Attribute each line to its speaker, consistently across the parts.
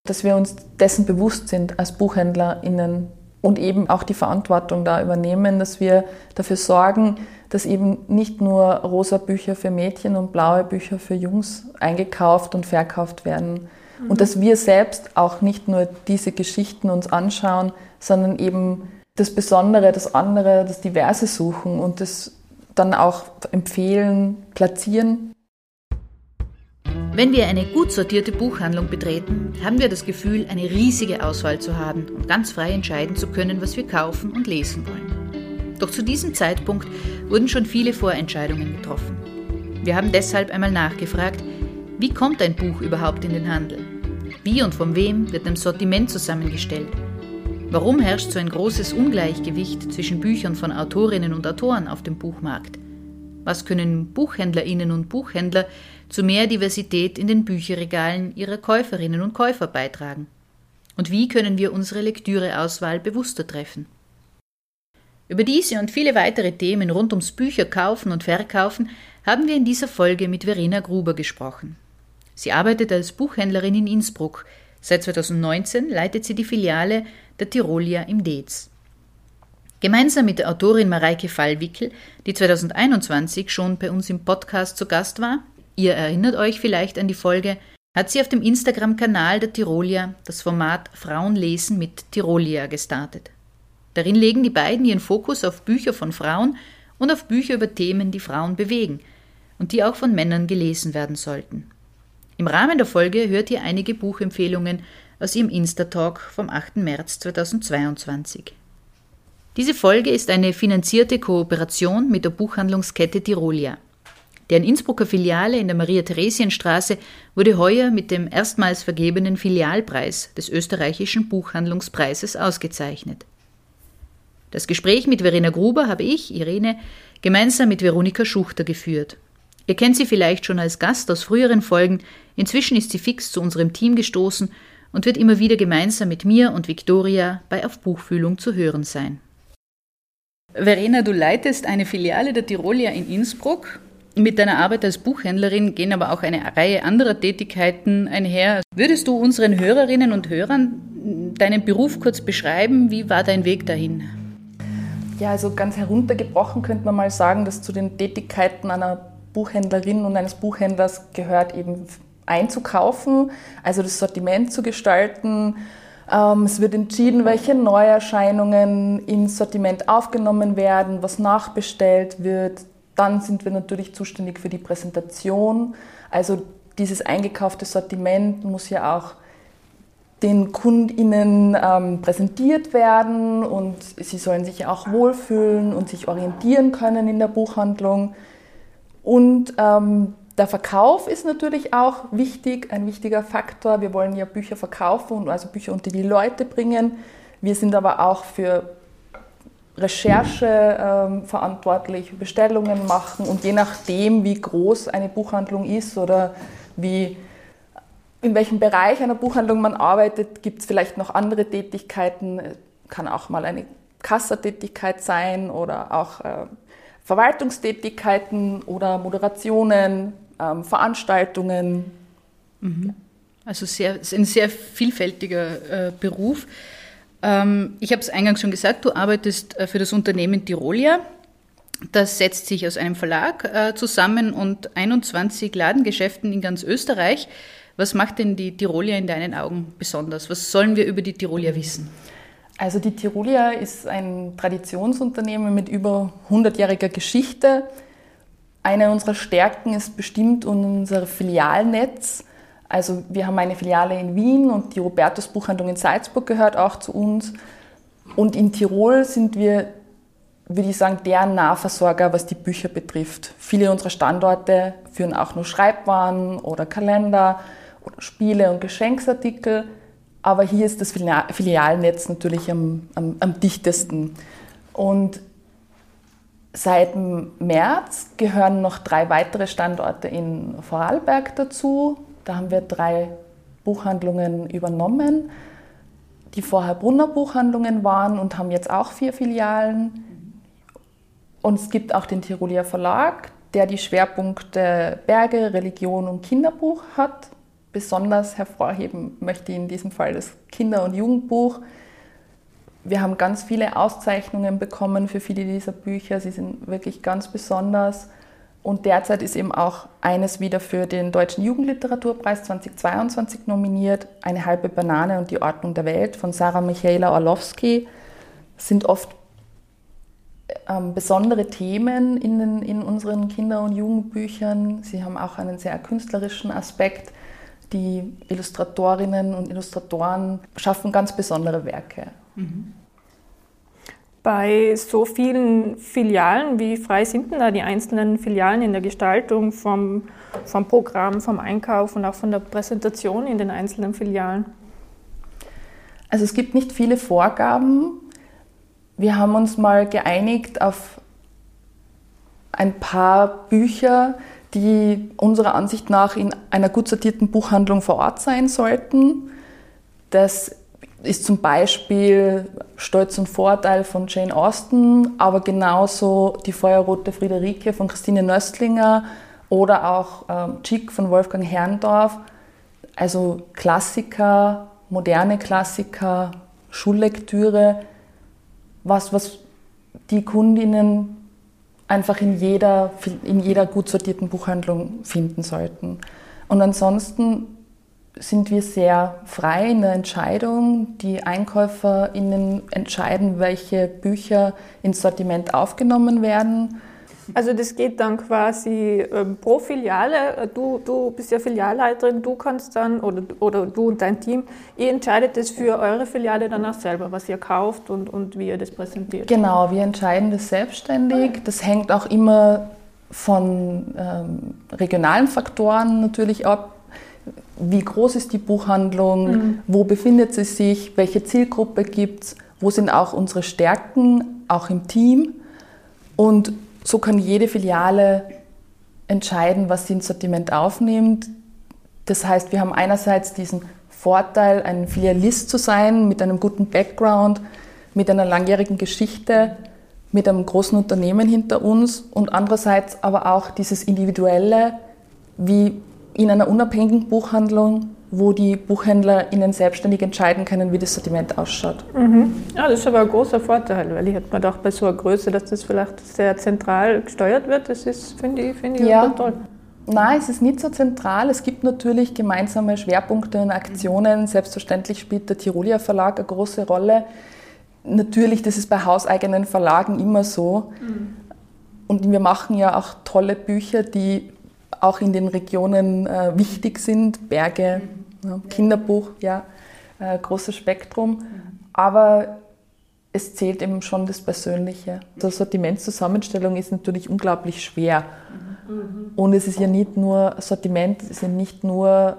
Speaker 1: dass wir uns dessen bewusst sind als BuchhändlerInnen und eben auch die Verantwortung da übernehmen, dass wir dafür sorgen, dass eben nicht nur rosa Bücher für Mädchen und blaue Bücher für Jungs eingekauft und verkauft werden. Und dass wir selbst auch nicht nur diese Geschichten uns anschauen, sondern eben das Besondere, das andere, das Diverse suchen und das dann auch empfehlen, platzieren.
Speaker 2: Wenn wir eine gut sortierte Buchhandlung betreten, haben wir das Gefühl, eine riesige Auswahl zu haben und ganz frei entscheiden zu können, was wir kaufen und lesen wollen. Doch zu diesem Zeitpunkt wurden schon viele Vorentscheidungen getroffen. Wir haben deshalb einmal nachgefragt, wie kommt ein Buch überhaupt in den Handel? Wie und von wem wird ein Sortiment zusammengestellt? Warum herrscht so ein großes Ungleichgewicht zwischen Büchern von Autorinnen und Autoren auf dem Buchmarkt? Was können BuchhändlerInnen und Buchhändler zu mehr Diversität in den Bücherregalen ihrer Käuferinnen und Käufer beitragen? Und wie können wir unsere Lektüreauswahl bewusster treffen? Über diese und viele weitere Themen rund ums Bücherkaufen und Verkaufen haben wir in dieser Folge mit Verena Gruber gesprochen. Sie arbeitet als Buchhändlerin in Innsbruck. Seit 2019 leitet sie die Filiale der Tirolia im Dez. Gemeinsam mit der Autorin Mareike Fallwickel, die 2021 schon bei uns im Podcast zu Gast war, ihr erinnert euch vielleicht an die Folge, hat sie auf dem Instagram-Kanal der Tirolia das Format Frauen lesen mit Tirolia gestartet. Darin legen die beiden ihren Fokus auf Bücher von Frauen und auf Bücher über Themen, die Frauen bewegen und die auch von Männern gelesen werden sollten. Im Rahmen der Folge hört ihr einige Buchempfehlungen aus ihrem Insta-Talk vom 8. März 2022. Diese Folge ist eine finanzierte Kooperation mit der Buchhandlungskette Tirolia. Deren Innsbrucker Filiale in der Maria-Theresien-Straße wurde heuer mit dem erstmals vergebenen Filialpreis des österreichischen Buchhandlungspreises ausgezeichnet. Das Gespräch mit Verena Gruber habe ich, Irene, gemeinsam mit Veronika Schuchter geführt. Ihr kennt sie vielleicht schon als Gast aus früheren Folgen, inzwischen ist sie fix zu unserem Team gestoßen und wird immer wieder gemeinsam mit mir und Viktoria bei Auf Buchfühlung zu hören sein. Verena, du leitest eine Filiale der Tirolia in Innsbruck. Mit deiner Arbeit als Buchhändlerin gehen aber auch eine Reihe anderer Tätigkeiten einher. Würdest du unseren Hörerinnen und Hörern deinen Beruf kurz beschreiben? Wie war dein Weg dahin?
Speaker 1: Ja, also ganz heruntergebrochen könnte man mal sagen, dass zu den Tätigkeiten einer Buchhändlerin und eines Buchhändlers gehört eben einzukaufen, also das Sortiment zu gestalten. Es wird entschieden, welche Neuerscheinungen ins Sortiment aufgenommen werden, was nachbestellt wird. Dann sind wir natürlich zuständig für die Präsentation. Also dieses eingekaufte Sortiment muss ja auch den KundInnen präsentiert werden und sie sollen sich ja auch wohlfühlen und sich orientieren können in der Buchhandlung. Und der Verkauf ist natürlich auch wichtig, ein wichtiger Faktor. Wir wollen ja Bücher verkaufen und also Bücher unter die Leute bringen. Wir sind aber auch für Recherche verantwortlich, Bestellungen machen und je nachdem, wie groß eine Buchhandlung ist oder in welchem Bereich einer Buchhandlung man arbeitet, gibt es vielleicht noch andere Tätigkeiten. Kann auch mal eine Kassatätigkeit sein oder auch Verwaltungstätigkeiten oder Moderationen, Veranstaltungen.
Speaker 2: Also ein sehr vielfältiger Beruf. Ich habe es eingangs schon gesagt, du arbeitest für das Unternehmen Tirolia. Das setzt sich aus einem Verlag zusammen und 21 Ladengeschäften in ganz Österreich. Was macht denn die Tirolia in deinen Augen besonders? Was sollen wir über die Tirolia wissen?
Speaker 1: Also die Tirolia ist ein Traditionsunternehmen mit über 100-jähriger Geschichte. Eine unserer Stärken ist bestimmt unser Filialnetz. Also wir haben eine Filiale in Wien und die Robertus-Buchhandlung in Salzburg gehört auch zu uns. Und in Tirol sind wir, würde ich sagen, der Nahversorger, was die Bücher betrifft. Viele unserer Standorte führen auch nur Schreibwaren oder Kalender oder Spiele und Geschenksartikel. Aber hier ist das Filialnetz natürlich am dichtesten. Und seit März gehören noch 3 weitere Standorte in Vorarlberg dazu. Da haben wir 3 Buchhandlungen übernommen, die vorher Brunner Buchhandlungen waren und haben jetzt auch 4 Filialen. Und es gibt auch den Tirolia Verlag, der die Schwerpunkte Berge, Religion und Kinderbuch hat. besonders hervorheben möchte in diesem Fall das Kinder- und Jugendbuch. Wir haben ganz viele Auszeichnungen bekommen für viele dieser Bücher. Sie sind wirklich ganz besonders. Und derzeit ist eben auch eines wieder für den Deutschen Jugendliteraturpreis 2022 nominiert. Eine halbe Banane und die Ordnung der Welt von Sarah Michaela Orlowski. Das sind oft besondere Themen in unseren Kinder- und Jugendbüchern. Sie haben auch einen sehr künstlerischen Aspekt. Die Illustratorinnen und Illustratoren schaffen ganz besondere Werke.
Speaker 3: Bei so vielen Filialen, wie frei sind denn da die einzelnen Filialen in der Gestaltung vom Programm, vom Einkauf und auch von der Präsentation in den einzelnen Filialen?
Speaker 1: Also es gibt nicht viele Vorgaben. Wir haben uns mal geeinigt auf ein paar Bücher, die unserer Ansicht nach in einer gut sortierten Buchhandlung vor Ort sein sollten. Das ist zum Beispiel Stolz und Vorurteil von Jane Austen, aber genauso Die Feuerrote Friederike von Christine Nöstlinger oder auch Chick von Wolfgang Herrndorf. Also Klassiker, moderne Klassiker, Schullektüre, was die Kundinnen einfach in jeder gut sortierten Buchhandlung finden sollten. Und ansonsten sind wir sehr frei in der Entscheidung. Die EinkäuferInnen entscheiden, welche Bücher ins Sortiment aufgenommen werden.
Speaker 3: Also das geht dann quasi pro Filiale. Du bist ja Filialleiterin, du kannst dann, oder du und dein Team, ihr entscheidet das für eure Filiale danach selber, was ihr kauft und wie ihr das präsentiert.
Speaker 1: Genau, wir entscheiden das selbstständig. Das hängt auch immer von regionalen Faktoren natürlich ab. Wie groß ist die Buchhandlung, wo befindet sie sich, welche Zielgruppe gibt es, wo sind auch unsere Stärken, auch im Team. Und so kann jede Filiale entscheiden, was sie ins Sortiment aufnimmt. Das heißt, wir haben einerseits diesen Vorteil, ein Filialist zu sein, mit einem guten Background, mit einer langjährigen Geschichte, mit einem großen Unternehmen hinter uns und andererseits aber auch dieses Individuelle, wie in einer unabhängigen Buchhandlung, wo die BuchhändlerInnen selbstständig entscheiden können, wie das Sortiment ausschaut.
Speaker 3: Ja, das ist aber ein großer Vorteil, weil ich hätte mir gedacht, bei so einer Größe, dass das vielleicht sehr zentral gesteuert wird, das ist, finde ich
Speaker 1: ja.
Speaker 3: Toll.
Speaker 1: Nein, es ist nicht so zentral. Es gibt natürlich gemeinsame Schwerpunkte und Aktionen. Selbstverständlich spielt der Tirolia Verlag eine große Rolle. Natürlich, das ist bei hauseigenen Verlagen immer so. Und wir machen ja auch tolle Bücher, die auch in den Regionen wichtig sind. Berge, Kinderbuch, ja, großes Spektrum. Aber es zählt eben schon das Persönliche. Die Sortimentszusammenstellung ist natürlich unglaublich schwer. Und es ist ja nicht nur Sortiment, es sind nicht nur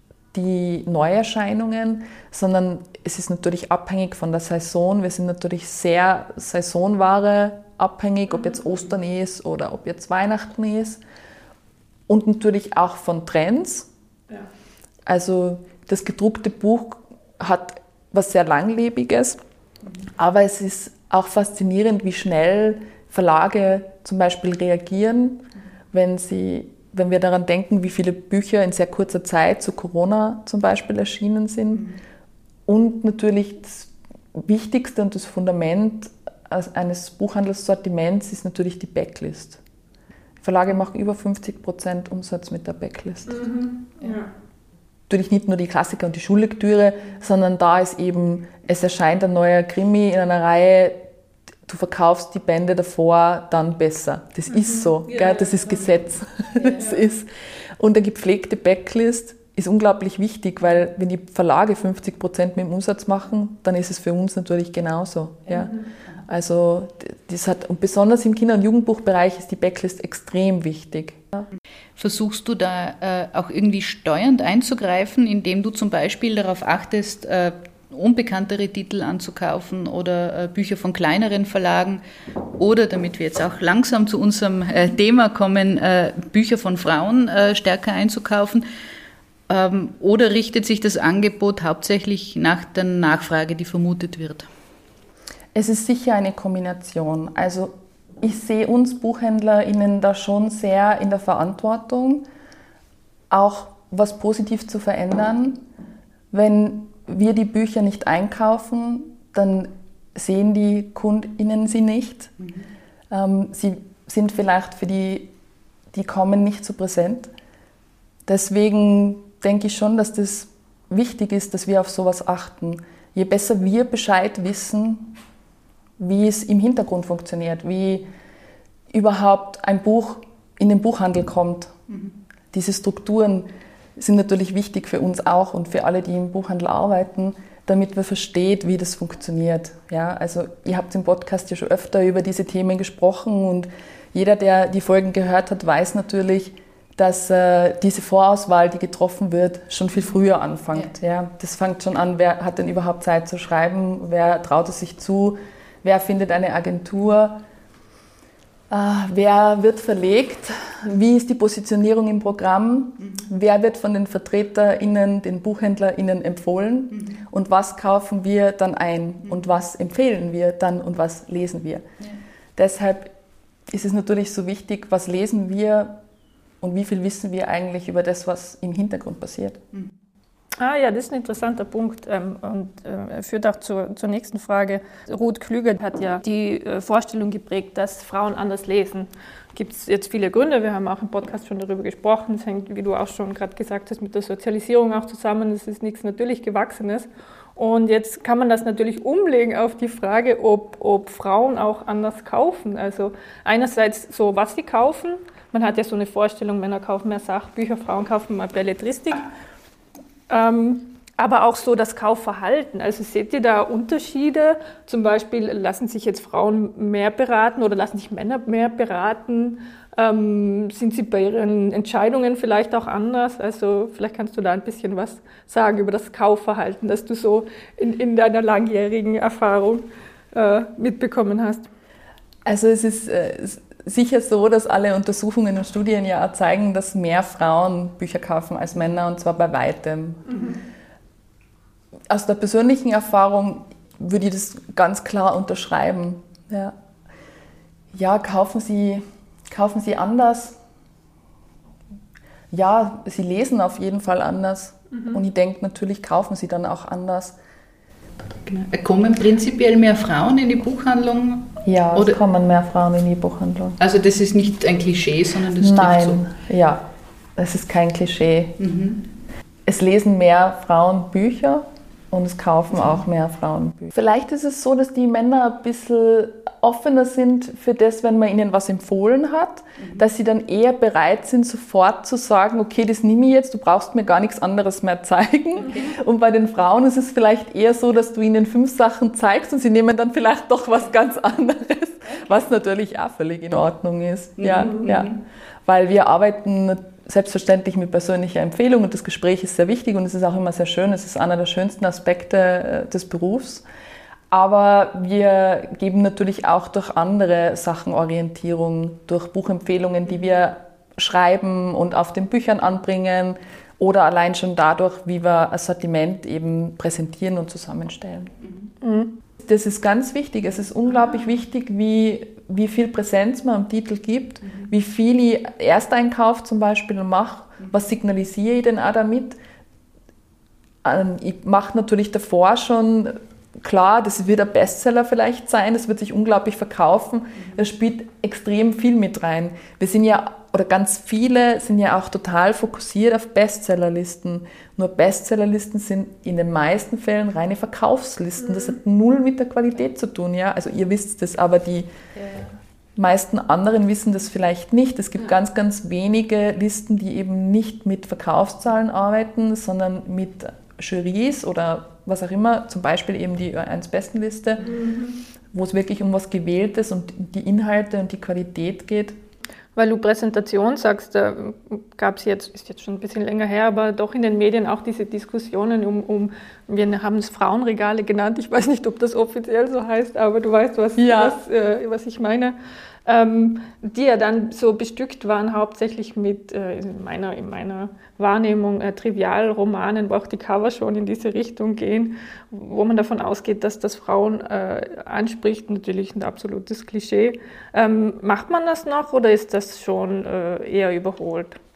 Speaker 1: die Neuerscheinungen, sondern es ist natürlich abhängig von der Saison. Wir sind natürlich sehr Saisonware abhängig, ob jetzt Ostern ist oder ob jetzt Weihnachten ist. Und natürlich auch von Trends. Ja. Also das gedruckte Buch hat was sehr Langlebiges, aber es ist auch faszinierend, wie schnell Verlage zum Beispiel reagieren, wenn wir daran denken, wie viele Bücher in sehr kurzer Zeit zu Corona zum Beispiel erschienen sind. Und natürlich das Wichtigste und das Fundament eines Buchhandelssortiments ist natürlich die Backlist. Verlage machen über 50% Umsatz mit der Backlist.
Speaker 3: Ja.
Speaker 1: Natürlich nicht nur die Klassiker und die Schullektüre, sondern da ist eben, es erscheint ein neuer Krimi in einer Reihe, du verkaufst die Bände davor dann besser. Das ist so, gell? Das ist Gesetz. Das ist. Und eine gepflegte Backlist ist unglaublich wichtig, weil wenn die Verlage 50% mit dem Umsatz machen, dann ist es für uns natürlich genauso. Ja? Also und besonders im Kinder- und Jugendbuchbereich ist die Backlist extrem wichtig.
Speaker 2: Versuchst du da auch irgendwie steuernd einzugreifen, indem du zum Beispiel darauf achtest, unbekanntere Titel anzukaufen oder Bücher von kleineren Verlagen oder, damit wir jetzt auch langsam zu unserem Thema kommen, Bücher von Frauen stärker einzukaufen? Oder richtet sich das Angebot hauptsächlich nach der Nachfrage, die vermutet wird?
Speaker 1: Es ist sicher eine Kombination. Also ich sehe uns BuchhändlerInnen da schon sehr in der Verantwortung, auch was positiv zu verändern. Wenn wir die Bücher nicht einkaufen, dann sehen die KundInnen sie nicht. Sie sind vielleicht für die kommen, nicht so präsent. Deswegen denke ich schon, dass das wichtig ist, dass wir auf sowas achten. Je besser wir Bescheid wissen, wie es im Hintergrund funktioniert, wie überhaupt ein Buch in den Buchhandel kommt. Diese Strukturen sind natürlich wichtig für uns auch und für alle, die im Buchhandel arbeiten, damit man versteht, wie das funktioniert. Ja, also ihr habt im Podcast ja schon öfter über diese Themen gesprochen und jeder, der die Folgen gehört hat, weiß natürlich, dass diese Vorauswahl, die getroffen wird, schon viel früher anfängt. Ja, das fängt schon an, wer hat denn überhaupt Zeit zu schreiben, wer traut es sich zu, wer findet eine Agentur, wer wird verlegt, wie ist die Positionierung im Programm, wer wird von den VertreterInnen, den BuchhändlerInnen empfohlen und was kaufen wir dann ein und was empfehlen wir dann und was lesen wir. Deshalb ist es natürlich so wichtig, was lesen wir und wie viel wissen wir eigentlich über das, was im Hintergrund passiert.
Speaker 3: Ja, das ist ein interessanter Punkt und führt auch zur nächsten Frage. Ruth Klüger hat ja die Vorstellung geprägt, dass Frauen anders lesen. Gibt es jetzt viele Gründe, wir haben auch im Podcast schon darüber gesprochen, das hängt, wie du auch schon gerade gesagt hast, mit der Sozialisierung auch zusammen, das ist nichts natürlich Gewachsenes. Und jetzt kann man das natürlich umlegen auf die Frage, ob Frauen auch anders kaufen. Also einerseits so, was sie kaufen. Man hat ja so eine Vorstellung, Männer kaufen mehr Sachbücher, Frauen kaufen mehr Belletristik. Aber auch so das Kaufverhalten. Also seht ihr da Unterschiede? Zum Beispiel lassen sich jetzt Frauen mehr beraten oder lassen sich Männer mehr beraten? Sind sie bei ihren Entscheidungen vielleicht auch anders? Also vielleicht kannst du da ein bisschen was sagen über das Kaufverhalten, das du so in deiner langjährigen Erfahrung mitbekommen hast.
Speaker 1: Also es ist sicher so, dass alle Untersuchungen und Studien ja auch zeigen, dass mehr Frauen Bücher kaufen als Männer und zwar bei weitem. Aus der persönlichen Erfahrung würde ich das ganz klar unterschreiben. Ja, kaufen Sie anders? Ja, Sie lesen auf jeden Fall anders. Und ich denke, natürlich kaufen Sie dann auch anders.
Speaker 2: Genau. Kommen prinzipiell mehr Frauen in die Buchhandlung?
Speaker 1: Ja, es kommen mehr Frauen in die Buchhandlung.
Speaker 2: Also das ist nicht ein Klischee, sondern das stimmt so?
Speaker 1: Nein, ja, das ist kein Klischee. Es lesen mehr Frauen Bücher und es kaufen auch mehr Frauen Bücher. Vielleicht ist es so, dass die Männer ein bisschen offener sind für das, wenn man ihnen was empfohlen hat, dass sie dann eher bereit sind, sofort zu sagen, okay, das nehme ich jetzt, du brauchst mir gar nichts anderes mehr zeigen. Okay. Und bei den Frauen ist es vielleicht eher so, dass du ihnen 5 Sachen zeigst und sie nehmen dann vielleicht doch was ganz anderes, was natürlich auch völlig in Ordnung ist. Ja. Weil wir arbeiten selbstverständlich mit persönlicher Empfehlung und das Gespräch ist sehr wichtig und es ist auch immer sehr schön, es ist einer der schönsten Aspekte des Berufs. Aber wir geben natürlich auch durch andere Sachen Orientierung, durch Buchempfehlungen, die wir schreiben und auf den Büchern anbringen oder allein schon dadurch, wie wir ein Sortiment eben präsentieren und zusammenstellen. Das ist ganz wichtig. Es ist unglaublich wichtig, wie viel Präsenz man am Titel gibt, wie viel ich Ersteinkauf zum Beispiel mache, was signalisiere ich denn auch damit. Ich mache natürlich davor schon klar, das wird ein Bestseller vielleicht sein, das wird sich unglaublich verkaufen, das spielt extrem viel mit rein. Wir sind ja, oder ganz viele sind ja auch total fokussiert auf Bestsellerlisten. Nur Bestsellerlisten sind in den meisten Fällen reine Verkaufslisten. Das hat null mit der Qualität zu tun. Ja? Also ihr wisst das, aber die meisten anderen wissen das vielleicht nicht. Es gibt ganz, ganz wenige Listen, die eben nicht mit Verkaufszahlen arbeiten, sondern mit Jurys oder was auch immer, zum Beispiel eben die Ö1-Bestenliste, wo es wirklich um was Gewähltes und die Inhalte und die Qualität geht.
Speaker 3: Weil du Präsentation sagst, da gab es jetzt, ist jetzt schon ein bisschen länger her, aber doch in den Medien auch diese Diskussionen wir haben es Frauenregale genannt, ich weiß nicht, ob das offiziell so heißt, aber du weißt, was ich meine, die ja dann so bestückt waren, hauptsächlich mit, in meiner Wahrnehmung, Trivialromanen, wo auch die Cover schon in diese Richtung gehen, wo man davon ausgeht, dass das Frauen anspricht, natürlich ein absolutes Klischee. Macht man das noch oder ist das schon eher überholt?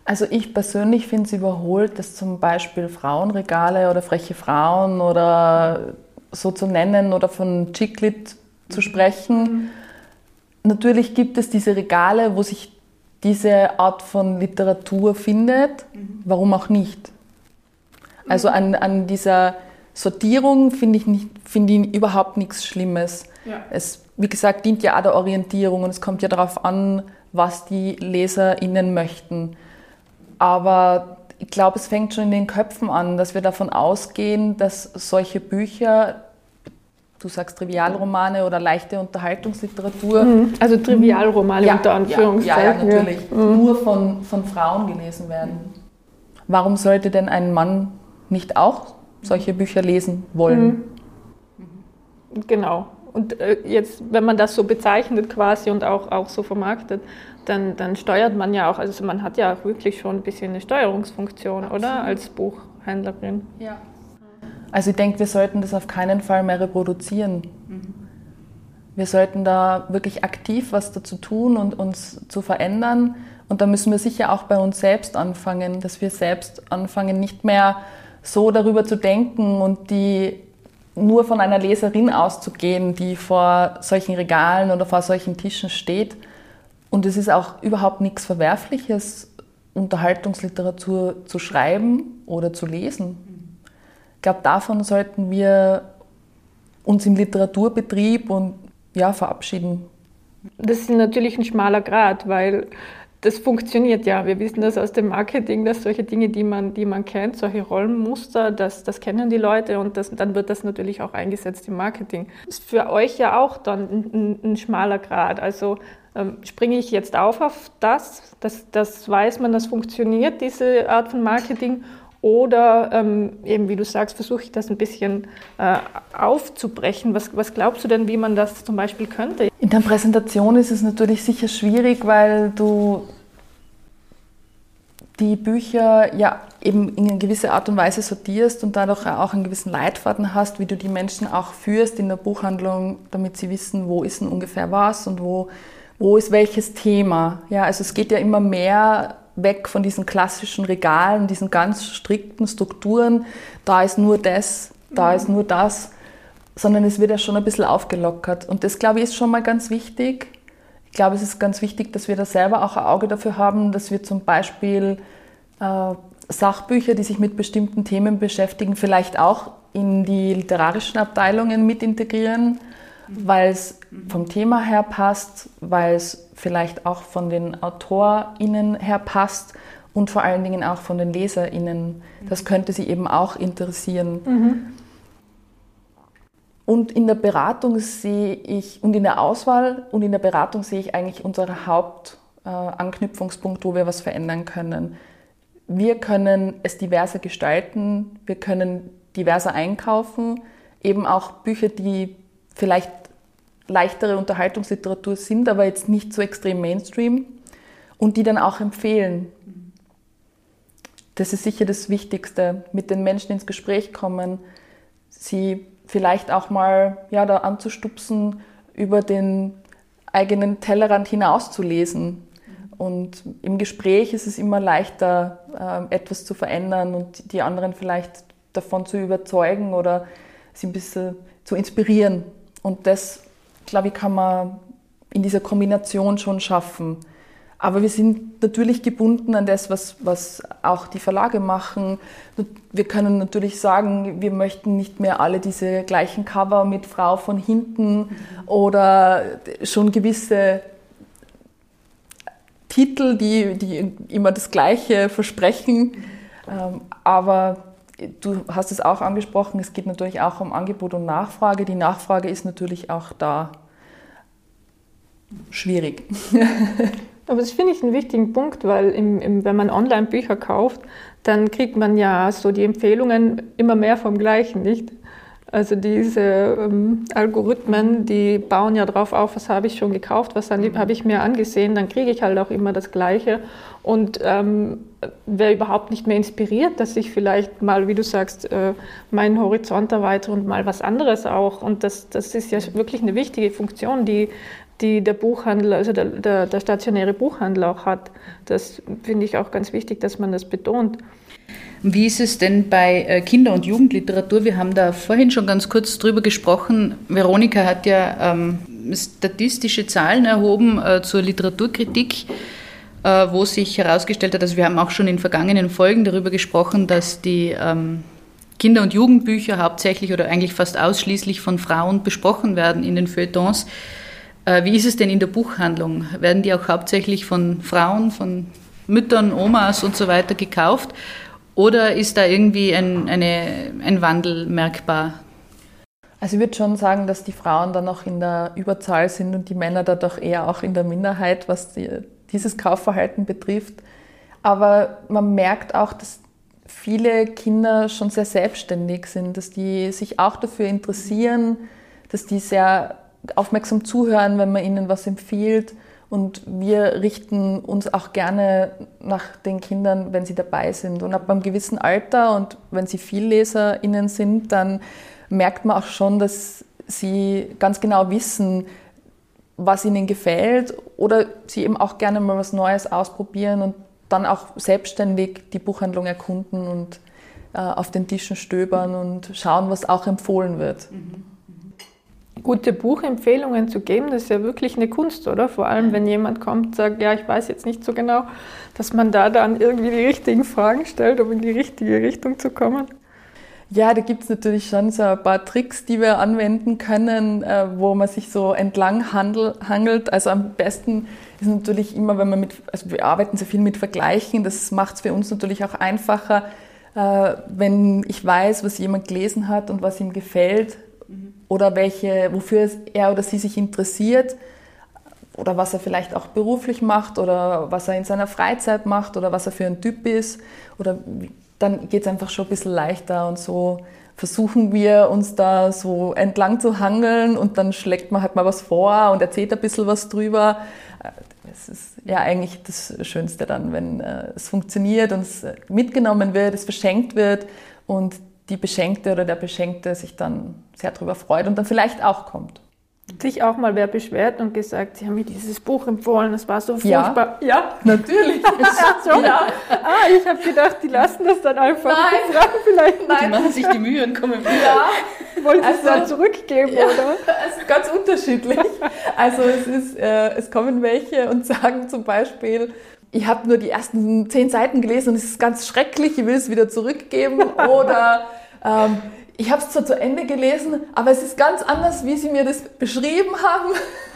Speaker 1: Also ich persönlich finde es überholt, dass zum Beispiel Frauenregale oder freche Frauen oder so zu nennen oder von Chick-Lit zu sprechen. Natürlich gibt es diese Regale, wo sich diese Art von Literatur findet. Warum auch nicht? Also an dieser Sortierung finde ich überhaupt nichts Schlimmes. Ja. Es, wie gesagt, dient ja auch der Orientierung und es kommt ja darauf an, was die LeserInnen möchten. Aber ich glaube, es fängt schon in den Köpfen an, dass wir davon ausgehen, dass solche Bücher, du sagst Trivialromane oder leichte Unterhaltungsliteratur.
Speaker 3: Also Trivialromane unter Anführungszeichen.
Speaker 1: Ja, natürlich. Nur von Frauen gelesen werden. Warum sollte denn ein Mann nicht auch solche Bücher lesen wollen?
Speaker 3: Genau. Und jetzt, wenn man das so bezeichnet quasi und auch so vermarktet, dann steuert man ja auch, also man hat ja auch wirklich schon ein bisschen eine Steuerungsfunktion, oder? Als Buchhändlerin.
Speaker 1: Ja. Also ich denke, wir sollten das auf keinen Fall mehr reproduzieren. Wir sollten da wirklich aktiv was dazu tun und uns zu verändern. Und da müssen wir sicher auch bei uns selbst anfangen, dass wir selbst anfangen, nicht mehr so darüber zu denken und die nur von einer Leserin auszugehen, die vor solchen Regalen oder vor solchen Tischen steht. Und es ist auch überhaupt nichts Verwerfliches, Unterhaltungsliteratur zu schreiben oder zu lesen. Ich glaube, davon sollten wir uns im Literaturbetrieb verabschieden.
Speaker 3: Das ist natürlich ein schmaler Grat, weil das funktioniert ja. Wir wissen das aus dem Marketing, dass solche Dinge, die man kennt, solche Rollenmuster, das kennen die Leute und dann wird das natürlich auch eingesetzt im Marketing. Das ist für euch ja auch dann ein schmaler Grat. Also springe ich jetzt auf das weiß man, das funktioniert, diese Art von Marketing, oder eben, wie du sagst, versuche ich das ein bisschen aufzubrechen. Was glaubst du denn, wie man das zum Beispiel könnte?
Speaker 1: In der Präsentation ist es natürlich sicher schwierig, weil du die Bücher ja eben in eine gewisse Art und Weise sortierst und dadurch auch einen gewissen Leitfaden hast, wie du die Menschen auch führst in der Buchhandlung, damit sie wissen, wo ist denn ungefähr was und wo ist welches Thema. Ja, also es geht ja immer mehr weg von diesen klassischen Regalen, diesen ganz strikten Strukturen, da ist nur das, da ist nur das, sondern es wird ja schon ein bisschen aufgelockert. Und das, glaube ich, ist schon mal ganz wichtig. Ich glaube, es ist ganz wichtig, dass wir da selber auch ein Auge dafür haben, dass wir zum Beispiel Sachbücher, die sich mit bestimmten Themen beschäftigen, vielleicht auch in die literarischen Abteilungen mit integrieren, weil es vom Thema her passt, weil es vielleicht auch von den AutorInnen her passt und vor allen Dingen auch von den LeserInnen. Das könnte sie eben auch interessieren. Und in der Beratung und in der Auswahl und in der Beratung sehe ich eigentlich unseren Hauptanknüpfungspunkt, wo wir was verändern können. Wir können es diverser gestalten, wir können diverser einkaufen, eben auch Bücher, die vielleicht leichtere Unterhaltungsliteratur sind, aber jetzt nicht so extrem Mainstream und die dann auch empfehlen. Das ist sicher das Wichtigste, mit den Menschen ins Gespräch kommen, sie vielleicht auch mal da anzustupsen, über den eigenen Tellerrand hinaus zu lesen. Und im Gespräch ist es immer leichter, etwas zu verändern und die anderen vielleicht davon zu überzeugen oder sie ein bisschen zu inspirieren. Und das, glaube ich, kann man in dieser Kombination schon schaffen. Aber wir sind natürlich gebunden an das, was auch die Verlage machen. Wir können natürlich sagen, wir möchten nicht mehr alle diese gleichen Cover mit Frau von hinten oder schon gewisse Titel, die immer das Gleiche versprechen. Aber du hast es auch angesprochen, es geht natürlich auch um Angebot und Nachfrage. Die Nachfrage ist natürlich auch da. Schwierig.
Speaker 3: Aber das finde ich einen wichtigen Punkt, weil wenn man online Bücher kauft, dann kriegt man ja so die Empfehlungen immer mehr vom Gleichen, nicht? Also diese Algorithmen, die bauen ja drauf auf, was habe ich schon gekauft, was habe ich mir angesehen, dann kriege ich halt auch immer das Gleiche. Und wer überhaupt nicht mehr inspiriert, dass ich vielleicht mal, wie du sagst, meinen Horizont erweitere und mal was anderes auch. Und das ist ja wirklich eine wichtige Funktion, die die der Buchhandel, also der stationäre Buchhandel auch hat. Das finde ich auch ganz wichtig, dass man das betont.
Speaker 2: Wie ist es denn bei Kinder- und Jugendliteratur? Wir haben da vorhin schon ganz kurz drüber gesprochen. Veronika hat ja statistische Zahlen erhoben zur Literaturkritik, wo sich herausgestellt hat, also wir haben auch schon in vergangenen Folgen darüber gesprochen, dass die Kinder- und Jugendbücher hauptsächlich oder eigentlich fast ausschließlich von Frauen besprochen werden in den Feuilletons. Wie ist es denn in der Buchhandlung? Werden die auch hauptsächlich von Frauen, von Müttern, Omas und so weiter gekauft? Oder ist da irgendwie ein Wandel merkbar?
Speaker 1: Also ich würde schon sagen, dass die Frauen dann noch in der Überzahl sind und die Männer dadurch eher auch in der Minderheit, was dieses Kaufverhalten betrifft. Aber man merkt auch, dass viele Kinder schon sehr selbstständig sind, dass die sich auch dafür interessieren, dass die sehr aufmerksam zuhören, wenn man ihnen was empfiehlt. Und wir richten uns auch gerne nach den Kindern, wenn sie dabei sind. Und ab einem gewissen Alter und wenn sie VielleserInnen sind, dann merkt man auch schon, dass sie ganz genau wissen, was ihnen gefällt oder sie eben auch gerne mal was Neues ausprobieren und dann auch selbstständig die Buchhandlung erkunden und auf den Tischen stöbern und schauen, was auch empfohlen wird.
Speaker 3: Gute Buchempfehlungen zu geben, das ist ja wirklich eine Kunst, oder? Vor allem, wenn jemand kommt und sagt, ja, ich weiß jetzt nicht so genau, dass man da dann irgendwie die richtigen Fragen stellt, um in die richtige Richtung zu kommen.
Speaker 1: Ja, da gibt es natürlich schon so ein paar Tricks, die wir anwenden können, wo man sich so entlang hangelt. Also am besten ist natürlich immer, wenn man also wir arbeiten sehr viel mit Vergleichen, das macht es für uns natürlich auch einfacher, wenn ich weiß, was jemand gelesen hat und was ihm gefällt, oder wofür er oder sie sich interessiert oder was er vielleicht auch beruflich macht oder was er in seiner Freizeit macht oder was er für ein Typ ist. Oder dann geht es einfach schon ein bisschen leichter und so versuchen wir uns da so entlang zu hangeln und dann schlägt man halt mal was vor und erzählt ein bisschen was drüber. Das ist ja eigentlich das Schönste dann, wenn es funktioniert und es mitgenommen wird, es verschenkt wird und die Beschenkte oder der Beschenkte sich dann sehr darüber freut und dann vielleicht auch kommt.
Speaker 3: Sich auch mal wer beschwert und gesagt, sie haben mir dieses Buch empfohlen, das war so furchtbar.
Speaker 1: Ja, natürlich.
Speaker 3: Ja. Ich habe gedacht, die lassen das dann einfach.
Speaker 1: Nein.
Speaker 3: Die fragen vielleicht.
Speaker 2: Nein. Die machen sich die Mühe und kommen wieder.
Speaker 3: Ja. Wollen sie es dann zurückgeben, oder?
Speaker 1: Es ist ganz unterschiedlich. Also es kommen welche und sagen zum Beispiel, ich habe nur die ersten 10 Seiten gelesen und es ist ganz schrecklich, ich will es wieder zurückgeben. Oder ich habe es zwar zu Ende gelesen, aber es ist ganz anders, wie Sie mir das beschrieben haben.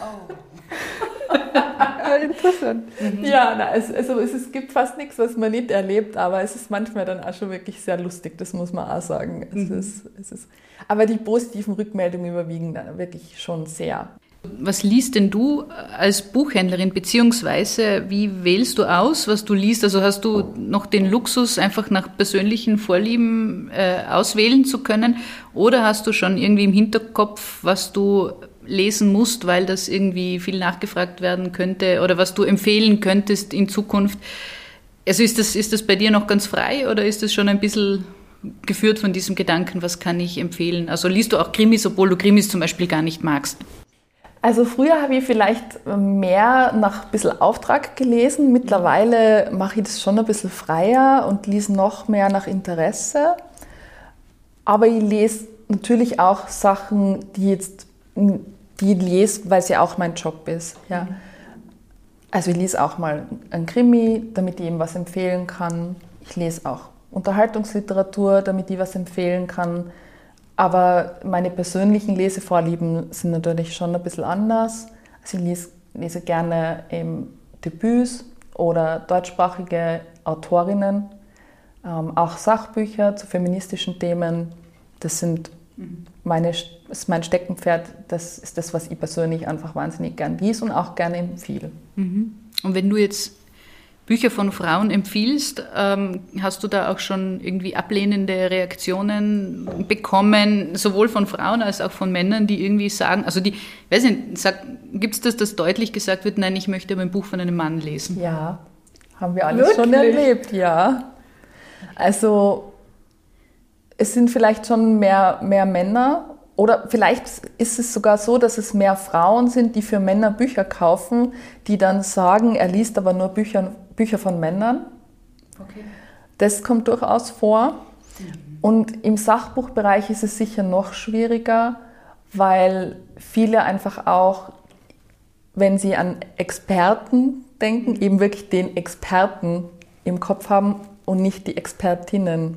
Speaker 3: Oh. Interessant.
Speaker 1: Ja, es gibt fast nichts, was man nicht erlebt, aber es ist manchmal dann auch schon wirklich sehr lustig, das muss man auch sagen. Aber die positiven Rückmeldungen überwiegen dann wirklich schon sehr.
Speaker 2: Was liest denn du als Buchhändlerin, beziehungsweise wie wählst du aus, was du liest? Also hast du noch den Luxus, einfach nach persönlichen Vorlieben auswählen zu können? Oder hast du schon irgendwie im Hinterkopf, was du lesen musst, weil das irgendwie viel nachgefragt werden könnte oder was du empfehlen könntest in Zukunft? Also ist das bei dir noch ganz frei oder ist das schon ein bisschen geführt von diesem Gedanken, was kann ich empfehlen? Also liest du auch Krimis, obwohl du Krimis zum Beispiel gar nicht magst?
Speaker 1: Also früher habe ich vielleicht mehr nach ein bisschen Auftrag gelesen. Mittlerweile mache ich das schon ein bisschen freier und lese noch mehr nach Interesse. Aber ich lese natürlich auch Sachen, die ich lese, weil es ja auch mein Job ist. Ja. Also ich lese auch mal ein Krimi, damit ich ihm was empfehlen kann. Ich lese auch Unterhaltungsliteratur, damit ich was empfehlen kann. Aber meine persönlichen Lesevorlieben sind natürlich schon ein bisschen anders. Also ich lese gerne Debüts oder deutschsprachige Autorinnen, auch Sachbücher zu feministischen Themen. Das ist mein Steckenpferd. Das ist das, was ich persönlich einfach wahnsinnig gern lese und auch gerne empfehle.
Speaker 2: Und wenn du jetzt Bücher von Frauen empfiehlst, hast du da auch schon irgendwie ablehnende Reaktionen bekommen, sowohl von Frauen als auch von Männern, die irgendwie sagen, also die, weiß nicht, gibt es das, dass deutlich gesagt wird, nein, ich möchte aber ein Buch von einem Mann lesen?
Speaker 1: Ja, haben wir alles schon erlebt, ja. Also es sind vielleicht schon mehr Männer, oder vielleicht ist es sogar so, dass es mehr Frauen sind, die für Männer Bücher kaufen, die dann sagen, er liest aber nur Bücher von Männern. Okay. Das kommt durchaus vor. Und im Sachbuchbereich ist es sicher noch schwieriger, weil viele einfach auch, wenn sie an Experten denken, eben wirklich den Experten im Kopf haben und nicht die Expertinnen.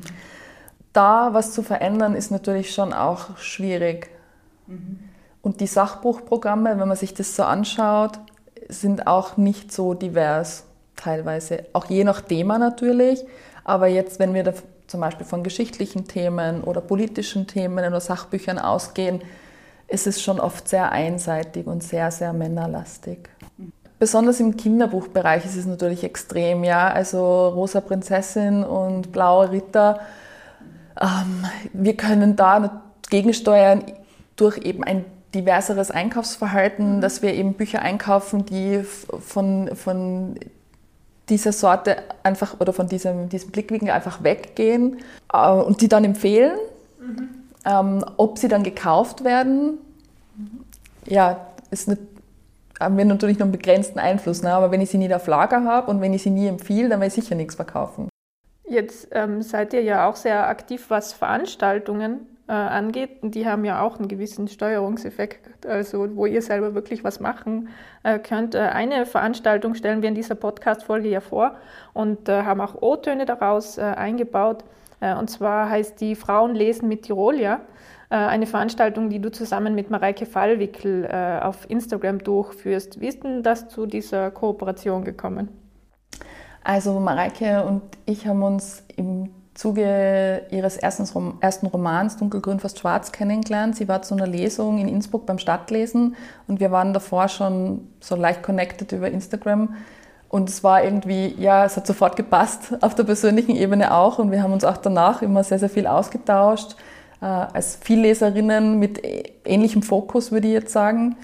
Speaker 1: Da was zu verändern, ist natürlich schon auch schwierig. Und die Sachbuchprogramme, wenn man sich das so anschaut, sind auch nicht so divers teilweise. Auch je nach Thema natürlich, aber jetzt, wenn wir da zum Beispiel von geschichtlichen Themen oder politischen Themen oder Sachbüchern ausgehen, ist es schon oft sehr einseitig und sehr, sehr männerlastig. Besonders im Kinderbuchbereich ist es natürlich extrem, ja. Also Rosa Prinzessin und Blauer Ritter. Wir können da gegensteuern durch eben ein diverseres Einkaufsverhalten, dass wir eben Bücher einkaufen, die von dieser Sorte einfach oder von diesem Blickwinkel einfach weggehen und die dann empfehlen. Ob sie dann gekauft werden, ja, haben wir natürlich noch einen begrenzten Einfluss. Ne? Aber wenn ich sie nie auf Lager habe und wenn ich sie nie empfehle, dann werde ich sicher nichts verkaufen.
Speaker 3: Jetzt seid ihr ja auch sehr aktiv, was Veranstaltungen angeht. Und die haben ja auch einen gewissen Steuerungseffekt, also wo ihr selber wirklich was machen könnt. Eine Veranstaltung stellen wir in dieser Podcast-Folge ja vor und haben auch O-Töne daraus eingebaut. Und zwar heißt die Frauen lesen mit Tirolia. Eine Veranstaltung, die du zusammen mit Mareike Fallwickel auf Instagram durchführst. Wie ist denn das zu dieser Kooperation gekommen?
Speaker 1: Also Mareike und ich haben uns im Zuge ihres ersten Romans Dunkelgrün fast schwarz kennengelernt. Sie war zu einer Lesung in Innsbruck beim Stadtlesen und wir waren davor schon so leicht connected über Instagram. Und es war irgendwie, ja, es hat sofort gepasst, auf der persönlichen Ebene auch. Und wir haben uns auch danach immer sehr, sehr viel ausgetauscht, als Vielleserinnen mit ähnlichem Fokus, würde ich jetzt sagen.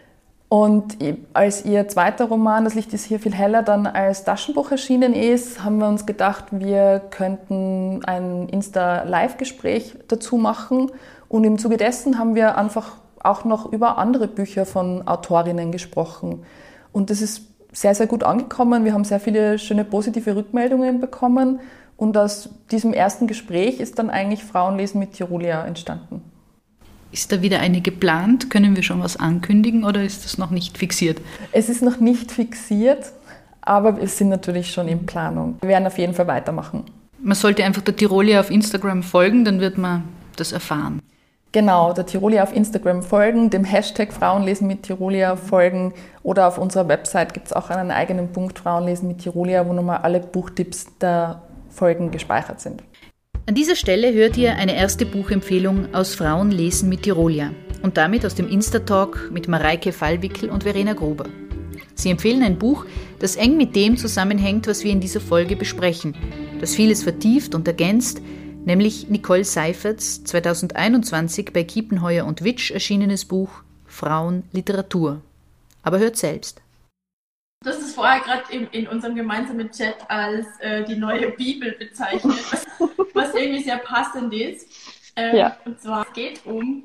Speaker 1: Und als ihr zweiter Roman, Das Licht ist hier viel heller, dann als Taschenbuch erschienen ist, haben wir uns gedacht, wir könnten ein Insta-Live-Gespräch dazu machen. Und im Zuge dessen haben wir einfach auch noch über andere Bücher von Autorinnen gesprochen. Und das ist sehr, sehr gut angekommen. Wir haben sehr viele schöne positive Rückmeldungen bekommen. Und aus diesem ersten Gespräch ist dann eigentlich Frauenlesen mit Tirolia entstanden.
Speaker 2: Ist da wieder eine geplant? Können wir schon was ankündigen oder ist das noch nicht fixiert?
Speaker 1: Es ist noch nicht fixiert, aber wir sind natürlich schon in Planung. Wir werden auf jeden Fall weitermachen.
Speaker 2: Man sollte einfach der Tirolia auf Instagram folgen, dann wird man das erfahren.
Speaker 1: Genau, der Tirolia auf Instagram folgen, dem Hashtag Frauenlesen mit Tirolia folgen oder auf unserer Website gibt es auch einen eigenen Punkt Frauenlesen mit Tirolia, wo nochmal alle Buchtipps der Folgen gespeichert sind.
Speaker 2: An dieser Stelle hört ihr eine erste Buchempfehlung aus Frauenlesen mit Tirolia und damit aus dem Insta-Talk mit Mareike Fallwickel und Verena Gruber. Sie empfehlen ein Buch, das eng mit dem zusammenhängt, was wir in dieser Folge besprechen, das vieles vertieft und ergänzt, nämlich Nicole Seiferts 2021 bei Kiepenheuer und Witsch erschienenes Buch Frauen Literatur. Aber hört selbst.
Speaker 4: Du hast es vorher gerade in unserem gemeinsamen Chat als die neue Bibel bezeichnet, was irgendwie sehr passend ist. Ja. Und zwar es geht um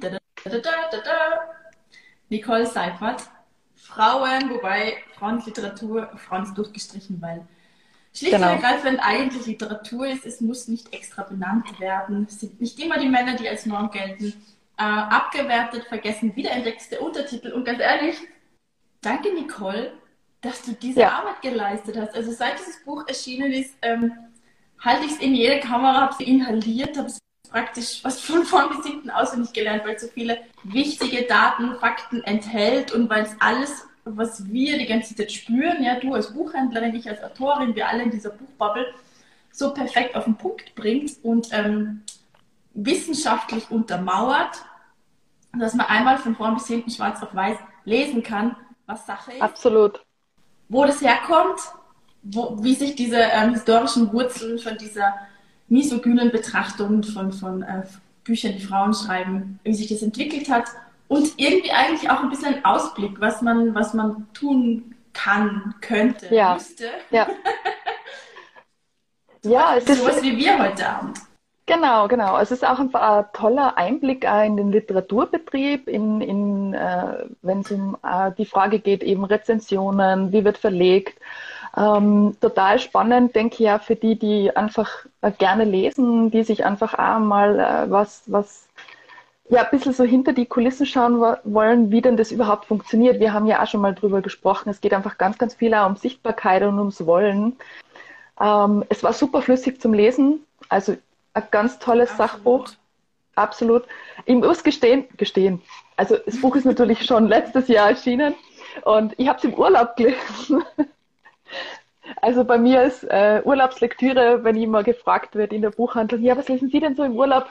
Speaker 4: Nicole Seifert, Frauen, wobei Frauenliteratur, Frauen ist durchgestrichen, weil schlicht und ergreifend eigentlich Literatur ist, es muss nicht extra benannt werden. Es sind nicht immer die Männer, die als Norm gelten. Abgewertet, vergessen, wiederentdeckte Untertitel und ganz ehrlich, danke Nicole, dass du diese Arbeit geleistet hast. Also seit dieses Buch erschienen ist, halte ich es in jede Kamera, habe es inhaliert, habe es praktisch fast von vorn bis hinten auswendig gelernt, weil es so viele wichtige Daten, Fakten enthält und weil es alles, was wir die ganze Zeit spüren, ja, du als Buchhändlerin, ich als Autorin, wir alle in dieser Buchbubble, so perfekt auf den Punkt bringt und wissenschaftlich untermauert, dass man einmal von vorn bis hinten schwarz auf weiß lesen kann, was Sache ist.
Speaker 5: Absolut.
Speaker 4: Wo das herkommt, wie sich diese historischen Wurzeln von dieser misogynen Betrachtung von Büchern, die Frauen schreiben, wie sich das entwickelt hat und irgendwie eigentlich auch ein bisschen ein Ausblick, was man tun kann, könnte, müsste.
Speaker 5: Ja. Ja, es ist
Speaker 4: sowas wie wir heute Abend.
Speaker 1: Genau, genau. Es ist auch ein toller Einblick auch in den Literaturbetrieb, wenn es um die Frage geht, eben Rezensionen, wie wird verlegt. Total spannend, denke ich, ja, für die einfach gerne lesen, die sich einfach auch mal ja, ein bisschen so hinter die Kulissen schauen wollen, wie denn das überhaupt funktioniert. Wir haben ja auch schon mal drüber gesprochen. Es geht einfach ganz, ganz viel auch um Sichtbarkeit und ums Wollen. Es war super flüssig zum Lesen, also ein ganz tolles Sachbuch, absolut. Ich muss gestehen, also das Buch ist natürlich schon letztes Jahr erschienen und ich habe es im Urlaub gelesen. Also bei mir ist Urlaubslektüre, wenn ich mal gefragt werde in der Buchhandlung, ja, was lesen Sie denn so im Urlaub?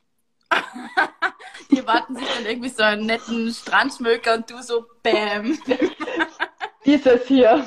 Speaker 4: Die erwarten sich dann irgendwie so einen netten Strandschmöker und du so, bam.
Speaker 1: Dieses hier.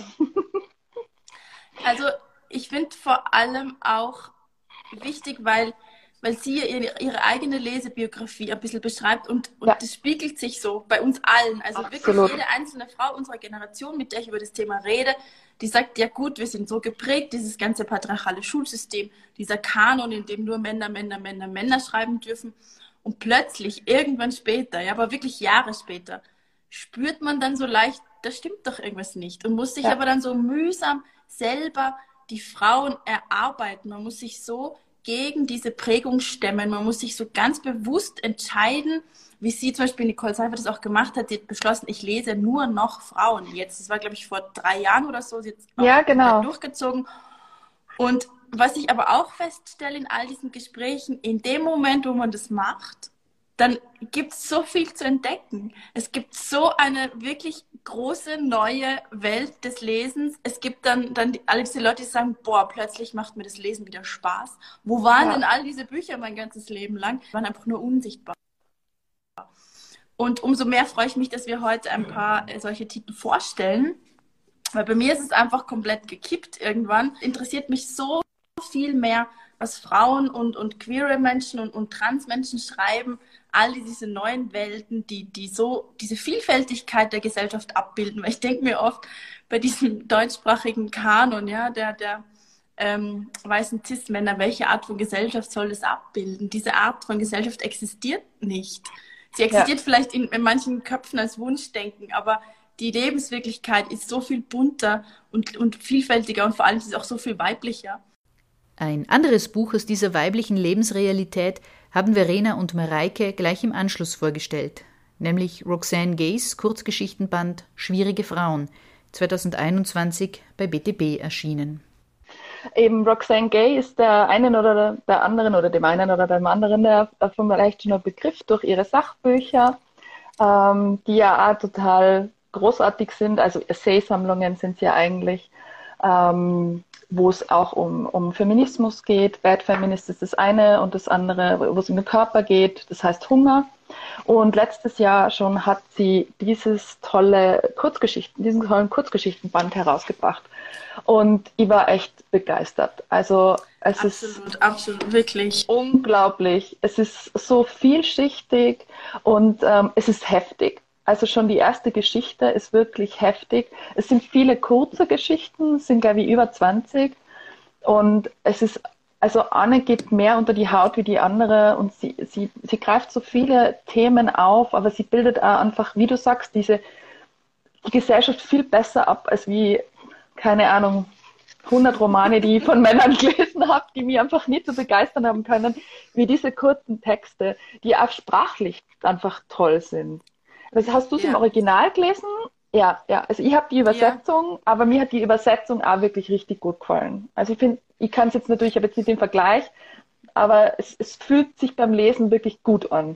Speaker 4: Also ich finde vor allem auch wichtig, weil sie ihre eigene Lesebiografie ein bisschen beschreibt und das spiegelt sich so bei uns allen. Also
Speaker 1: Absolut.
Speaker 4: Wirklich jede einzelne Frau unserer Generation, mit der ich über das Thema rede, die sagt, ja gut, wir sind so geprägt, dieses ganze patriarchale Schulsystem, dieser Kanon, in dem nur Männer schreiben dürfen. Und plötzlich, irgendwann später, ja, aber wirklich Jahre später, spürt man dann so leicht, da stimmt doch irgendwas nicht. Und muss sich aber dann so mühsam selber die Frauen erarbeiten. Man muss sich so gegen diese Prägung stemmen. Man muss sich so ganz bewusst entscheiden, wie sie zum Beispiel Nicole Seifert das auch gemacht hat. Sie hat beschlossen, ich lese nur noch Frauen jetzt. Das war, glaube ich, vor 3 Jahren oder so. Sie hat es durchgezogen. Und was ich aber auch feststelle in all diesen Gesprächen, in dem Moment, wo man das macht, dann gibt es so viel zu entdecken. Es gibt so eine wirklich große neue Welt des Lesens. Es gibt dann alle diese Leute, die sagen, boah, plötzlich macht mir das Lesen wieder Spaß. Wo waren denn all diese Bücher mein ganzes Leben lang? Die waren einfach nur unsichtbar. Und umso mehr freue ich mich, dass wir heute ein paar solche Titel vorstellen. Weil bei mir ist es einfach komplett gekippt irgendwann. Interessiert mich so viel mehr, was Frauen und queere Menschen und Transmenschen schreiben, all diese neuen Welten, die so diese Vielfältigkeit der Gesellschaft abbilden. Weil ich denke mir oft bei diesem deutschsprachigen Kanon, ja, der weißen Cis-Männer, welche Art von Gesellschaft soll das abbilden? Diese Art von Gesellschaft existiert nicht. Sie existiert vielleicht in manchen Köpfen als Wunschdenken, aber die Lebenswirklichkeit ist so viel bunter und vielfältiger und vor allem ist es auch so viel weiblicher.
Speaker 2: Ein anderes Buch aus dieser weiblichen Lebensrealität haben Verena und Mareike gleich im Anschluss vorgestellt, nämlich Roxane Gays Kurzgeschichtenband Schwierige Frauen, 2021 bei BTB erschienen.
Speaker 1: Eben Roxane Gay ist der einen oder der anderen oder dem einen oder dem anderen davon vielleicht schon ein Begriff durch ihre Sachbücher, die ja auch total großartig sind, also Essaysammlungen sind es ja eigentlich, wo es auch um Feminismus geht. Bad Feminist ist das eine und das andere, wo es um den Körper geht, das heißt Hunger. Und letztes Jahr schon hat sie diesen tollen Kurzgeschichtenband herausgebracht. Und ich war echt begeistert. Also es ist
Speaker 4: absolut, wirklich
Speaker 1: unglaublich. Es ist so vielschichtig und es ist heftig. Also schon die erste Geschichte ist wirklich heftig. Es sind viele kurze Geschichten, es sind glaube ich über 20. Und es ist, also eine geht mehr unter die Haut wie die andere und sie greift so viele Themen auf, aber sie bildet auch einfach, wie du sagst, die Gesellschaft viel besser ab, als wie, keine Ahnung, 100 Romane, die ich von Männern gelesen habe, die mich einfach nicht so begeistern haben können, wie diese kurzen Texte, die auch sprachlich einfach toll sind. Also hast du es im Original gelesen? Ja. Also ich habe die Übersetzung, aber mir hat die Übersetzung auch wirklich richtig gut gefallen. Also ich finde, ich kann es jetzt natürlich, ich habe jetzt nicht den Vergleich, aber es fühlt sich beim Lesen wirklich gut an.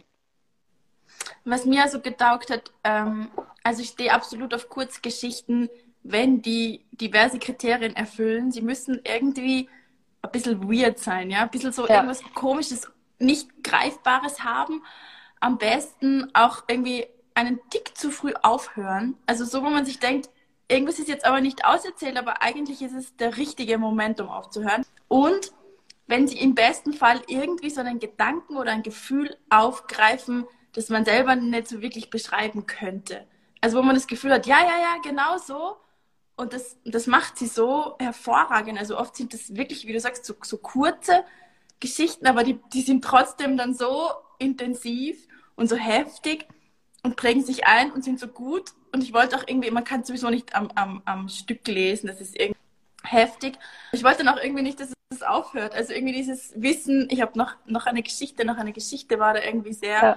Speaker 4: Was mir also getaugt hat, also ich stehe absolut auf Kurzgeschichten, wenn die diverse Kriterien erfüllen. Sie müssen irgendwie ein bisschen weird sein, ja, ein bisschen so irgendwas Komisches, nicht Greifbares haben. Am besten auch irgendwie einen Tick zu früh aufhören. Also so, wo man sich denkt, irgendwas ist jetzt aber nicht auserzählt, aber eigentlich ist es der richtige Moment, um aufzuhören. Und wenn sie im besten Fall irgendwie so einen Gedanken oder ein Gefühl aufgreifen, das man selber nicht so wirklich beschreiben könnte. Also wo man das Gefühl hat, ja, genau so. Und das macht sie so hervorragend. Also oft sind das wirklich, wie du sagst, so kurze, Geschichten, aber die sind trotzdem dann so intensiv und so heftig und prägen sich ein und sind so gut. Und ich wollte auch irgendwie, man kann sowieso nicht am Stück lesen, das ist irgendwie heftig. Ich wollte dann auch irgendwie nicht, dass es aufhört. Also irgendwie dieses Wissen, ich habe noch eine Geschichte war da irgendwie sehr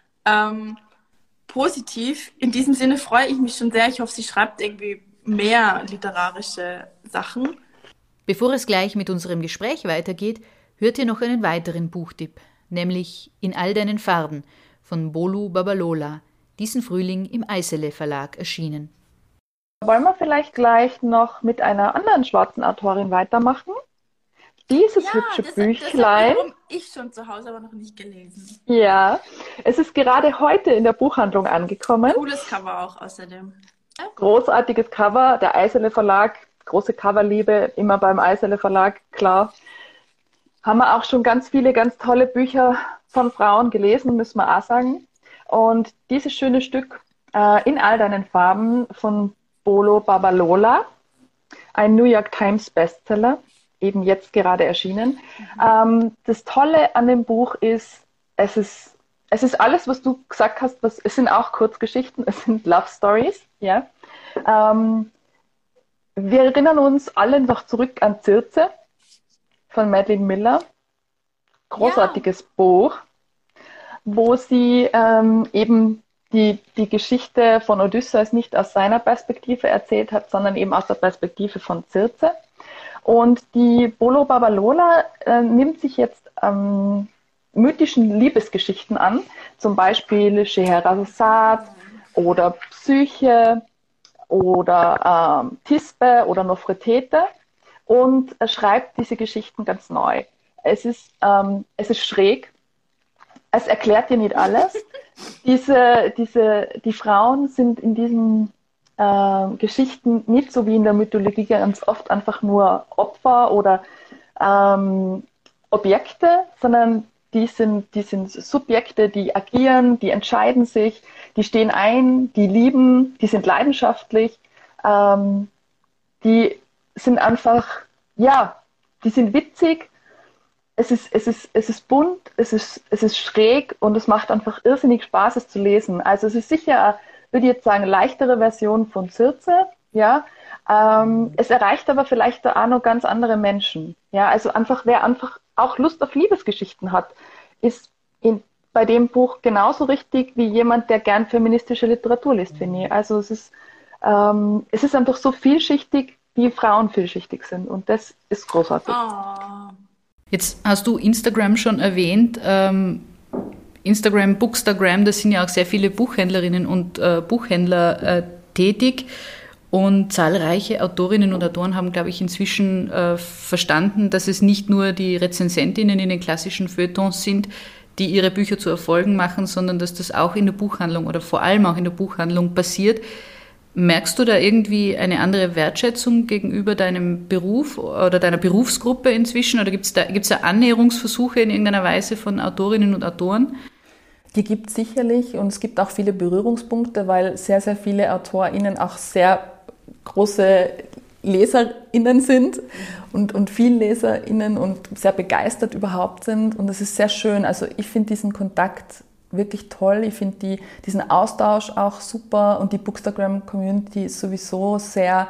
Speaker 4: positiv. In diesem Sinne freue ich mich schon sehr. Ich hoffe, sie schreibt irgendwie mehr literarische Sachen.
Speaker 2: Bevor es gleich mit unserem Gespräch weitergeht, hört ihr noch einen weiteren Buchtipp, nämlich In all deinen Farben von Bolu Babalola, diesen Frühling im Eisele Verlag erschienen.
Speaker 5: Wollen wir vielleicht gleich noch mit einer anderen schwarzen Autorin weitermachen? Dieses hübsche Büchlein.
Speaker 4: Das habe ich schon zu Hause, aber noch nicht gelesen.
Speaker 5: Ja, es ist gerade heute in der Buchhandlung angekommen.
Speaker 4: Cooles Cover auch außerdem. Ja.
Speaker 5: Großartiges Cover, der Eisele Verlag, große Coverliebe, immer beim Eisele Verlag, klar. Haben wir auch schon ganz viele, ganz tolle Bücher von Frauen gelesen, müssen wir auch sagen. Und dieses schöne Stück In all deinen Farben von Bolu Babalola, ein New York Times Bestseller, eben jetzt gerade erschienen. Das Tolle an dem Buch ist, es ist alles, was du gesagt hast, es sind auch Kurzgeschichten, es sind Love Stories. Ja. Wir erinnern uns alle noch zurück an Circe von Madeline Miller. Großartiges Buch, wo sie eben die Geschichte von Odysseus nicht aus seiner Perspektive erzählt hat, sondern eben aus der Perspektive von Circe. Und die Bolu Babalola nimmt sich jetzt mythischen Liebesgeschichten an, zum Beispiel Scheherazade oder Psyche oder Thisbe oder Nofretete und schreibt diese Geschichten ganz neu. Es ist schräg, es erklärt dir nicht alles. Die Frauen sind in diesen Geschichten nicht so wie in der Mythologie ganz oft einfach nur Opfer oder Objekte, sondern die sind Subjekte, die agieren, die entscheiden sich, die stehen ein, die lieben, die sind leidenschaftlich, die sind einfach, ja, die sind witzig. Es ist bunt, es ist schräg und es macht einfach irrsinnig Spaß, es zu lesen. Also es ist sicher, würde ich jetzt sagen, leichtere Version von Circe, ja. Es erreicht aber vielleicht auch noch ganz andere Menschen. Ja, also wer einfach auch Lust auf Liebesgeschichten hat, ist bei dem Buch genauso richtig wie jemand, der gern feministische Literatur liest, finde ich. Also es ist einfach so vielschichtig, wie Frauen vielschichtig sind und das ist großartig.
Speaker 4: Oh.
Speaker 2: Jetzt hast du Instagram schon erwähnt. Instagram, Bookstagram, da sind ja auch sehr viele Buchhändlerinnen und Buchhändler tätig. Und zahlreiche Autorinnen und Autoren haben, glaube ich, inzwischen verstanden, dass es nicht nur die Rezensentinnen in den klassischen Feuilletons sind, die ihre Bücher zu Erfolgen machen, sondern dass das auch in der Buchhandlung oder vor allem auch in der Buchhandlung passiert. Merkst du da irgendwie eine andere Wertschätzung gegenüber deinem Beruf oder deiner Berufsgruppe inzwischen? Oder gibt's da Annäherungsversuche in irgendeiner Weise von Autorinnen und Autoren?
Speaker 1: Die gibt es sicherlich und es gibt auch viele Berührungspunkte, weil sehr, sehr viele AutorInnen auch sehr große LeserInnen sind und viel LeserInnen und sehr begeistert überhaupt sind. Und es ist sehr schön. Also ich finde diesen Kontakt wirklich toll. Ich finde diesen Austausch auch super und die Bookstagram-Community ist sowieso sehr,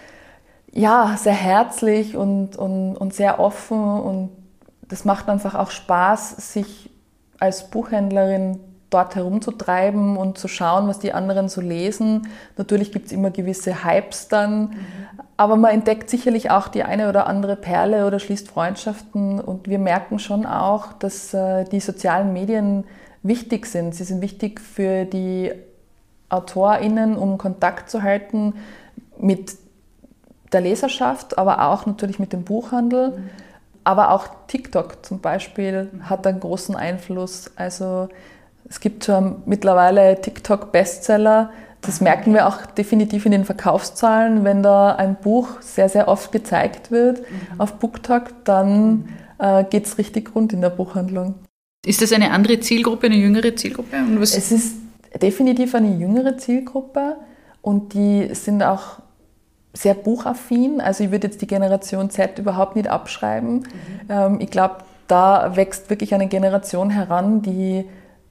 Speaker 1: ja, sehr herzlich und sehr offen und das macht einfach auch Spaß, sich als Buchhändlerin dort herumzutreiben und zu schauen, was die anderen so lesen. Natürlich gibt es immer gewisse Hypes dann, aber man entdeckt sicherlich auch die eine oder andere Perle oder schließt Freundschaften und wir merken schon auch, dass die sozialen Medien wichtig sind. Sie sind wichtig für die AutorInnen, um Kontakt zu halten mit der Leserschaft, aber auch natürlich mit dem Buchhandel. Aber auch TikTok zum Beispiel hat einen großen Einfluss. Also es gibt schon mittlerweile TikTok-Bestseller. Das merken wir auch definitiv in den Verkaufszahlen. Wenn da ein Buch sehr, sehr oft gezeigt wird auf BookTok, dann geht es richtig rund in der Buchhandlung.
Speaker 2: Ist das eine andere Zielgruppe, eine jüngere Zielgruppe?
Speaker 1: Es ist definitiv eine jüngere Zielgruppe und die sind auch sehr buchaffin. Also ich würde jetzt die Generation Z überhaupt nicht abschreiben. Ich glaube, da wächst wirklich eine Generation heran, die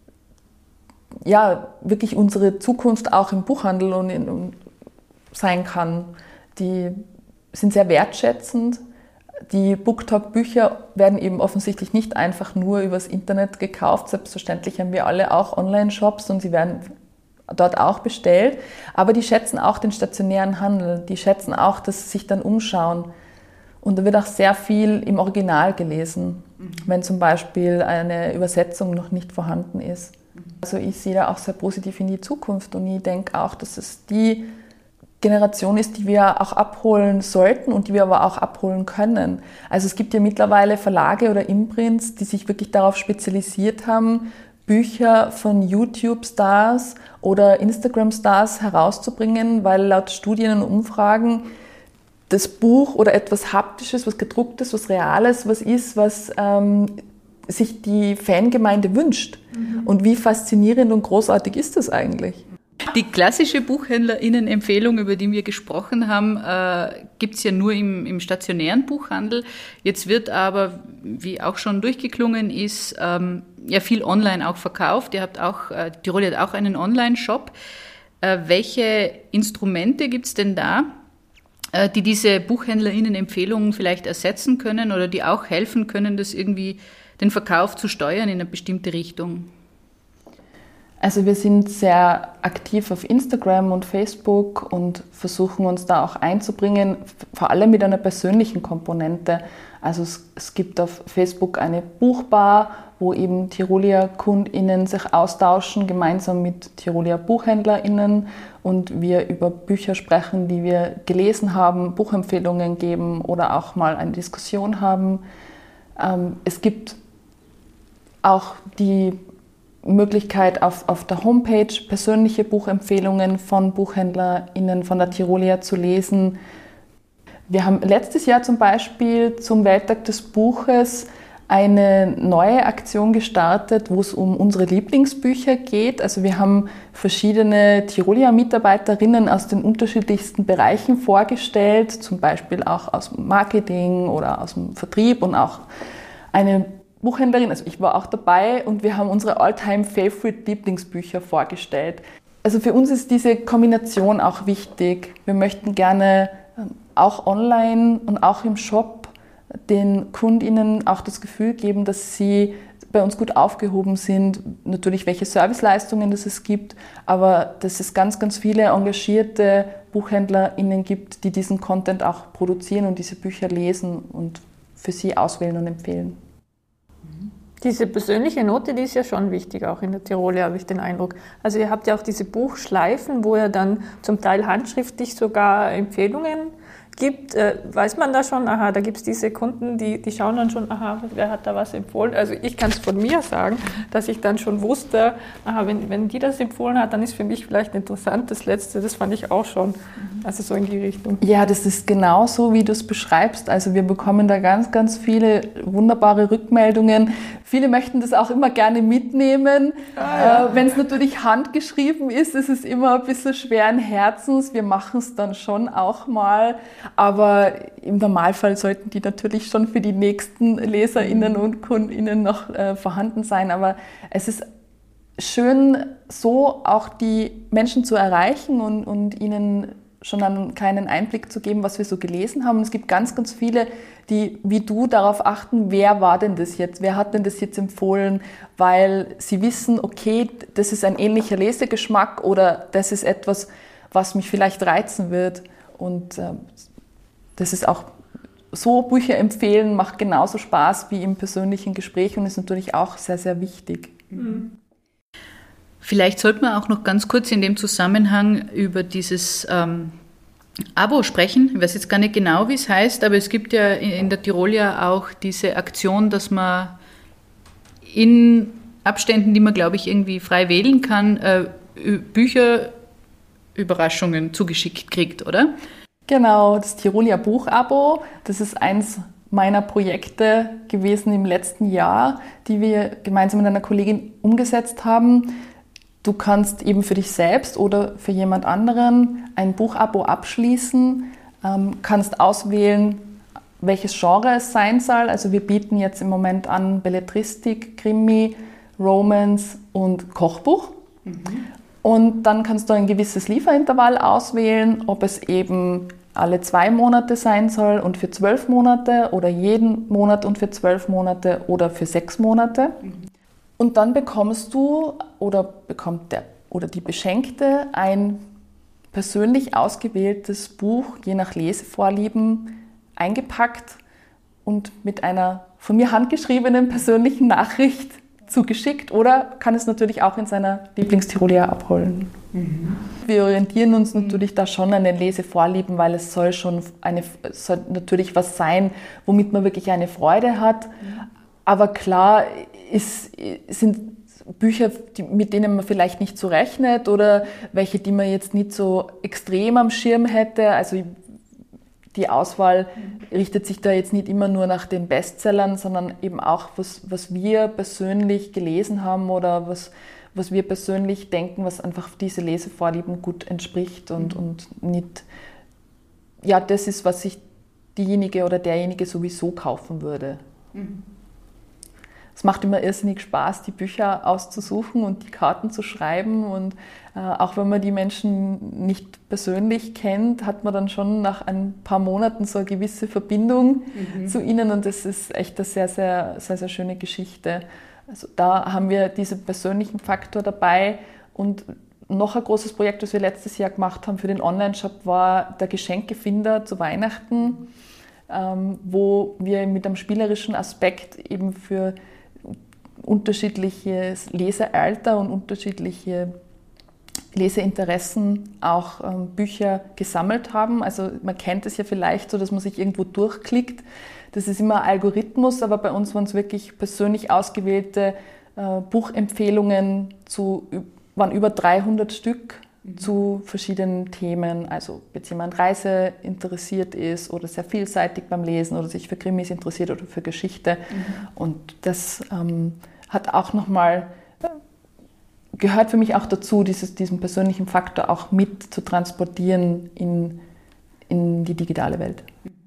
Speaker 1: ja wirklich unsere Zukunft auch im Buchhandel und sein kann. Die sind sehr wertschätzend. Die BookTok-Bücher werden eben offensichtlich nicht einfach nur übers Internet gekauft. Selbstverständlich haben wir alle auch Online-Shops und sie werden dort auch bestellt. Aber die schätzen auch den stationären Handel. Die schätzen auch, dass sie sich dann umschauen. Und da wird auch sehr viel im Original gelesen, wenn zum Beispiel eine Übersetzung noch nicht vorhanden ist. Also ich sehe da auch sehr positiv in die Zukunft und ich denke auch, dass es die Generation ist, die wir auch abholen sollten und die wir aber auch abholen können. Also es gibt ja mittlerweile Verlage oder Imprints, die sich wirklich darauf spezialisiert haben, Bücher von YouTube-Stars oder Instagram-Stars herauszubringen, weil laut Studien und Umfragen das Buch oder etwas Haptisches, was Gedrucktes, was Reales, was ist, was sich die Fangemeinde wünscht. Und wie faszinierend und großartig ist das eigentlich?
Speaker 2: Die klassische BuchhändlerInnen-Empfehlung, über die wir gesprochen haben, gibt es ja nur im stationären Buchhandel. Jetzt wird aber, wie auch schon durchgeklungen ist, ja viel online auch verkauft. Tirol hat auch einen Online-Shop. Welche Instrumente gibt es denn da, die diese BuchhändlerInnen-Empfehlungen vielleicht ersetzen können oder die auch helfen können, das irgendwie den Verkauf zu steuern in eine bestimmte Richtung?
Speaker 1: Also wir sind sehr aktiv auf Instagram und Facebook und versuchen uns da auch einzubringen, vor allem mit einer persönlichen Komponente. Also es gibt auf Facebook eine Buchbar, wo eben Tiroler KundInnen sich austauschen, gemeinsam mit Tiroler BuchhändlerInnen und wir über Bücher sprechen, die wir gelesen haben, Buchempfehlungen geben oder auch mal eine Diskussion haben. Es gibt auch die Möglichkeit auf der Homepage persönliche Buchempfehlungen von BuchhändlerInnen von der Tiroler zu lesen. Wir haben letztes Jahr zum Beispiel zum Welttag des Buches eine neue Aktion gestartet, wo es um unsere Lieblingsbücher geht. Also wir haben verschiedene Tiroler Mitarbeiterinnen aus den unterschiedlichsten Bereichen vorgestellt, zum Beispiel auch aus dem Marketing oder aus dem Vertrieb und auch eine Buchhändlerin, also ich war auch dabei und wir haben unsere All-Time-Favorite-Lieblingsbücher vorgestellt. Also für uns ist diese Kombination auch wichtig. Wir möchten gerne auch online und auch im Shop den KundInnen auch das Gefühl geben, dass sie bei uns gut aufgehoben sind. Natürlich, welche Serviceleistungen es gibt, aber dass es ganz, ganz viele engagierte BuchhändlerInnen gibt, die diesen Content auch produzieren und diese Bücher lesen und für sie auswählen und empfehlen.
Speaker 3: Diese persönliche Note, die ist ja schon wichtig, auch in der Tiroler, habe ich den Eindruck. Also ihr habt ja auch diese Buchschleifen, wo ihr dann zum Teil handschriftlich sogar Empfehlungen gibt. Weiß man da schon, aha, da gibt es diese Kunden, die schauen dann schon, aha, wer hat da was empfohlen? Also ich kann es von mir sagen, dass ich dann schon wusste, aha, wenn die das empfohlen hat, dann ist für mich vielleicht interessant. Das Letzte, das fand ich auch schon, also so in die Richtung.
Speaker 1: Ja, das ist genau so, wie du es beschreibst. Also wir bekommen da ganz, ganz viele wunderbare Rückmeldungen. Viele möchten das auch immer gerne mitnehmen. Wenn es natürlich handgeschrieben ist, ist es immer ein bisschen schweren Herzens. Wir machen es dann schon auch mal. Aber im Normalfall sollten die natürlich schon für die nächsten LeserInnen und KundInnen noch vorhanden sein. Aber es ist schön, so auch die Menschen zu erreichen und ihnen schon einen kleinen Einblick zu geben, was wir so gelesen haben. Es gibt ganz, ganz viele, die wie du darauf achten, wer war denn das jetzt? Wer hat denn das jetzt empfohlen? Weil sie wissen, okay, das ist ein ähnlicher Lesegeschmack oder das ist etwas, was mich vielleicht reizen wird. Und das ist auch so, Bücher empfehlen macht genauso Spaß wie im persönlichen Gespräch und ist natürlich auch sehr, sehr wichtig.
Speaker 2: Vielleicht sollte man auch noch ganz kurz in dem Zusammenhang über dieses Abo sprechen. Ich weiß jetzt gar nicht genau, wie es heißt, aber es gibt ja in der Tirol ja auch diese Aktion, dass man in Abständen, die man, glaube ich, irgendwie frei wählen kann, Bücherüberraschungen zugeschickt kriegt, oder?
Speaker 1: Genau, das Tiroler Buchabo, das ist eins meiner Projekte gewesen im letzten Jahr, die wir gemeinsam mit einer Kollegin umgesetzt haben. Du kannst eben für dich selbst oder für jemand anderen ein Buchabo abschließen, kannst auswählen, welches Genre es sein soll. Also wir bieten jetzt im Moment an Belletristik, Krimi, Romance und Kochbuch. Und dann kannst du ein gewisses Lieferintervall auswählen, ob es eben alle 2 Monate sein soll und für 12 Monate oder jeden Monat und für 12 Monate oder für 6 Monate. Und dann bekommst du oder bekommt der oder die Beschenkte ein persönlich ausgewähltes Buch, je nach Lesevorlieben, eingepackt und mit einer von mir handgeschriebenen persönlichen Nachricht zugeschickt oder kann es natürlich auch in seiner Lieblingstiroler abholen. Wir orientieren uns natürlich da schon an den Lesevorlieben, weil es soll natürlich was sein, womit man wirklich eine Freude hat. Aber klar sind Bücher, mit denen man vielleicht nicht so rechnet oder welche, die man jetzt nicht so extrem am Schirm hätte. Also die Auswahl richtet sich da jetzt nicht immer nur nach den Bestsellern, sondern eben auch, was wir persönlich gelesen haben oder was wir persönlich denken, was einfach diese Lesevorlieben gut entspricht und nicht, ja, das ist, was sich diejenige oder derjenige sowieso kaufen würde. Es macht immer irrsinnig Spaß, die Bücher auszusuchen und die Karten zu schreiben. Und auch wenn man die Menschen nicht persönlich kennt, hat man dann schon nach ein paar Monaten so eine gewisse Verbindung zu ihnen. Und das ist echt eine sehr, sehr, sehr, sehr schöne Geschichte. Also da haben wir diesen persönlichen Faktor dabei. Und noch ein großes Projekt, das wir letztes Jahr gemacht haben für den Online-Shop, war der Geschenkefinder zu Weihnachten, wo wir mit einem spielerischen Aspekt eben für unterschiedliches Lesealter und unterschiedliche Leseinteressen auch Bücher gesammelt haben. Also man kennt es ja vielleicht so, dass man sich irgendwo durchklickt. Das ist immer ein Algorithmus, aber bei uns waren es wirklich persönlich ausgewählte Buchempfehlungen waren über 300 Stück zu verschiedenen Themen. Also wenn jemand Reise interessiert ist oder sehr vielseitig beim Lesen oder sich für Krimis interessiert oder für Geschichte. Und das hat auch nochmal, gehört für mich auch dazu, diesen persönlichen Faktor auch mit zu transportieren in die digitale Welt.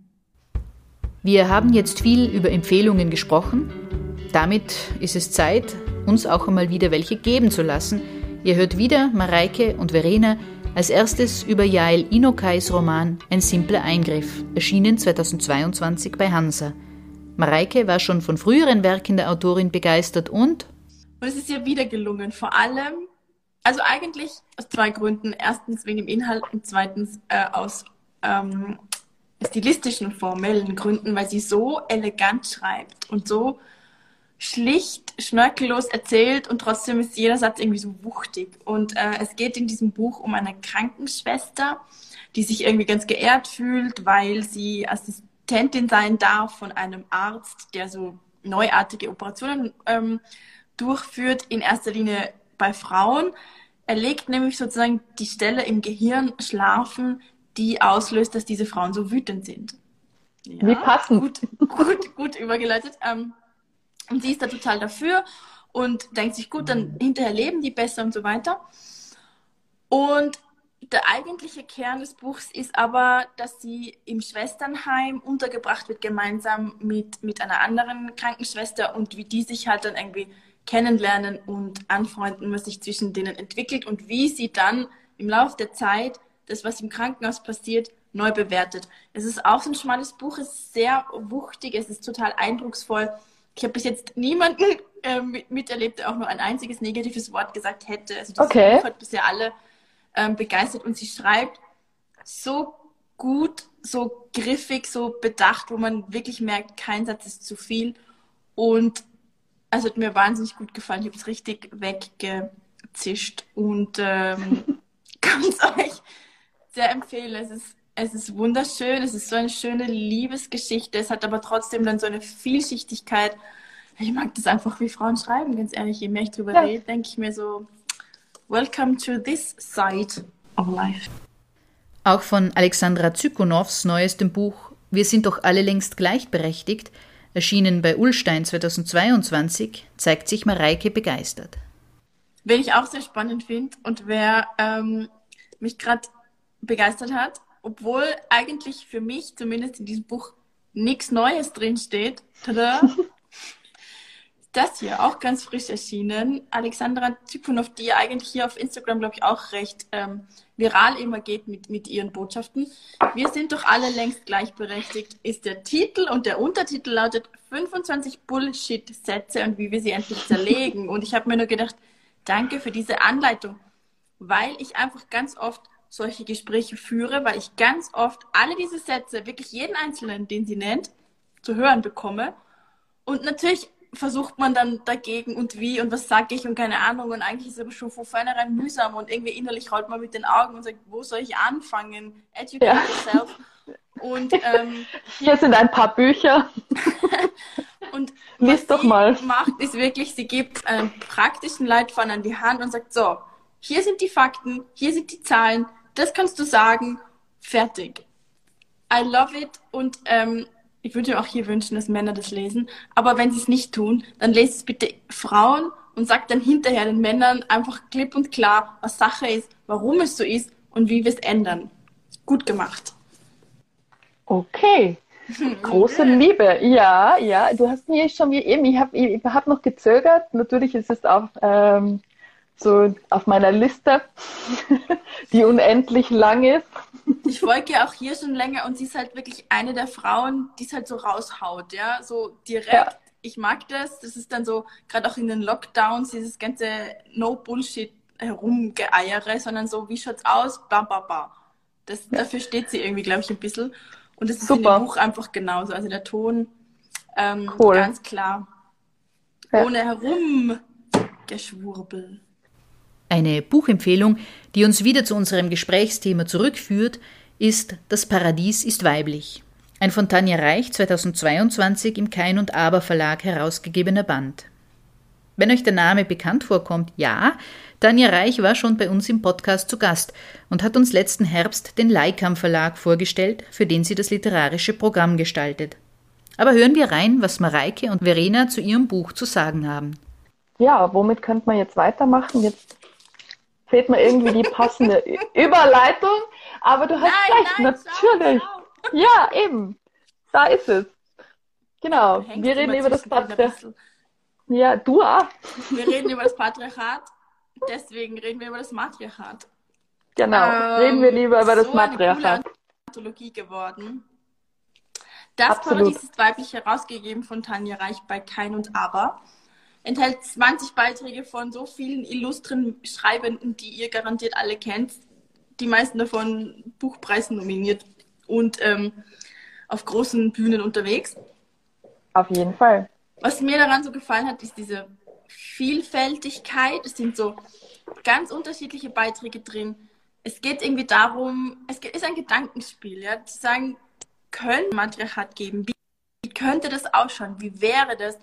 Speaker 2: Wir haben jetzt viel über Empfehlungen gesprochen. Damit ist es Zeit, uns auch einmal wieder welche geben zu lassen. Ihr hört wieder Mareike und Verena, als erstes über Yael Inokais Roman Ein simpler Eingriff, erschienen 2022 bei Hansa. Mareike war schon von früheren Werken der Autorin begeistert und
Speaker 4: es ist ihr wieder gelungen, vor allem, also eigentlich aus 2 Gründen. Erstens wegen dem Inhalt und zweitens aus stilistischen, formellen Gründen, weil sie so elegant schreibt und so schlicht, schnörkellos erzählt und trotzdem ist jeder Satz irgendwie so wuchtig. Und es geht in diesem Buch um eine Krankenschwester, die sich irgendwie ganz geehrt fühlt, weil sie Assistentin sein darf von einem Arzt, der so neuartige Operationen durchführt, in erster Linie bei Frauen. Er legt nämlich sozusagen die Stelle im Gehirn schlafen, die auslöst, dass diese Frauen so wütend sind. Ja,
Speaker 5: wie passend.
Speaker 4: Gut übergeleitet. Und sie ist da total dafür und denkt sich, gut, dann hinterher leben die besser und so weiter. Und der eigentliche Kern des Buchs ist aber, dass sie im Schwesternheim untergebracht wird, gemeinsam mit einer anderen Krankenschwester und wie die sich halt dann irgendwie kennenlernen und anfreunden, was sich zwischen denen entwickelt und wie sie dann im Laufe der Zeit das, was im Krankenhaus passiert, neu bewertet. Es ist auch so ein schmales Buch, es ist sehr wuchtig, es ist total eindrucksvoll. Ich habe bis jetzt niemanden miterlebt, der auch nur ein einziges negatives Wort gesagt hätte. Also das Buch hat bisher alle begeistert und sie schreibt so gut, so griffig, so bedacht, wo man wirklich merkt, kein Satz ist zu viel. Und also hat mir wahnsinnig gut gefallen. Ich habe es richtig weggezischt und kann es euch sehr empfehlen. Es ist wunderschön, es ist so eine schöne Liebesgeschichte, es hat aber trotzdem dann so eine Vielschichtigkeit. Ich mag das einfach, wie Frauen schreiben, ganz ehrlich. Je mehr ich drüber rede, denke ich mir so, welcome to this side of life.
Speaker 2: Auch von Alexandra Zykunows neuestem Buch Wir sind doch alle längst gleichberechtigt, erschienen bei Ullstein 2022, zeigt sich Mareike begeistert.
Speaker 4: Wen ich auch sehr spannend finde und wer mich gerade begeistert hat, obwohl eigentlich für mich zumindest in diesem Buch nichts Neues drinsteht. Tada! Das hier, auch ganz frisch erschienen. Alexandra Typunov, die eigentlich hier auf Instagram, glaube ich, auch recht viral immer geht mit ihren Botschaften. Wir sind doch alle längst gleichberechtigt, ist der Titel, und der Untertitel lautet 25 Bullshit-Sätze und wie wir sie endlich zerlegen. Und ich habe mir nur gedacht, danke für diese Anleitung, weil ich einfach ganz oft solche Gespräche führe, weil ich ganz oft alle diese Sätze, wirklich jeden einzelnen, den sie nennt, zu hören bekomme. Und natürlich versucht man dann dagegen und wie und was sage ich und keine Ahnung, und eigentlich ist es aber schon von vornherein mühsam und irgendwie innerlich rollt man mit den Augen und sagt, wo soll ich anfangen? Educate yourself. Und
Speaker 5: hier sind ein paar Bücher.
Speaker 4: und
Speaker 5: lies doch mal.
Speaker 4: Macht ist wirklich, sie gibt einen praktischen Leitfaden an die Hand und sagt, so, hier sind die Fakten, hier sind die Zahlen, das kannst du sagen, fertig. I love it. Und ich würde mir auch hier wünschen, dass Männer das lesen. Aber wenn sie es nicht tun, dann lest es bitte Frauen und sagt dann hinterher den Männern einfach klipp und klar, was Sache ist, warum es so ist und wie wir es ändern. Gut gemacht.
Speaker 5: Okay. Große Liebe. Ja, du hast mir schon wie eben, ich hab noch gezögert. Natürlich ist es auch so auf meiner Liste, die unendlich lang ist.
Speaker 4: Ich folge ja auch hier schon länger und sie ist halt wirklich eine der Frauen, die es halt so raushaut, ja, so direkt. Ja. Ich mag das. Das ist dann so, gerade auch in den Lockdowns, dieses ganze No-Bullshit herumgeeiere, sondern so, wie schaut's aus? Bam, bam, bam. Dafür steht sie irgendwie, glaube ich, ein bisschen. Und das ist in dem Buch einfach genauso. Also der Ton, cool. Ganz klar. Ja. Ohne Herumgeschwurbel.
Speaker 2: Eine Buchempfehlung, die uns wieder zu unserem Gesprächsthema zurückführt, ist Das Paradies ist weiblich. Ein von Tanja Reich 2022 im Kein und Aber Verlag herausgegebener Band. Wenn euch der Name bekannt vorkommt, ja, Tanja Reich war schon bei uns im Podcast zu Gast und hat uns letzten Herbst den Leikam Verlag vorgestellt, für den sie das literarische Programm gestaltet. Aber hören wir rein, was Mareike und Verena zu ihrem Buch zu sagen haben.
Speaker 5: Ja, womit könnte man jetzt weitermachen? Jetzt fehlt mir irgendwie die passende Überleitung, aber du hast recht, natürlich. Schau. Ja, eben. Da ist es. Genau. Wir reden über das Patriarchat. Ja, du auch.
Speaker 4: Wir reden über das Patriarchat, deswegen reden wir über das Matriarchat.
Speaker 5: Genau, reden wir lieber über das Matriarchat.
Speaker 4: Eine coole Anthologie geworden. Das Paradies ist weiblich, herausgegeben von Tanja Reich bei Kein und Aber. Enthält 20 Beiträge von so vielen illustren Schreibenden, die ihr garantiert alle kennt. Die meisten davon Buchpreisen nominiert und auf großen Bühnen unterwegs.
Speaker 5: Auf jeden Fall.
Speaker 4: Was mir daran so gefallen hat, ist diese Vielfältigkeit. Es sind so ganz unterschiedliche Beiträge drin. Es geht irgendwie darum, ist ein Gedankenspiel, ja, zu sagen, könnte Matriarchat geben? Wie könnte das ausschauen? Wie wäre das?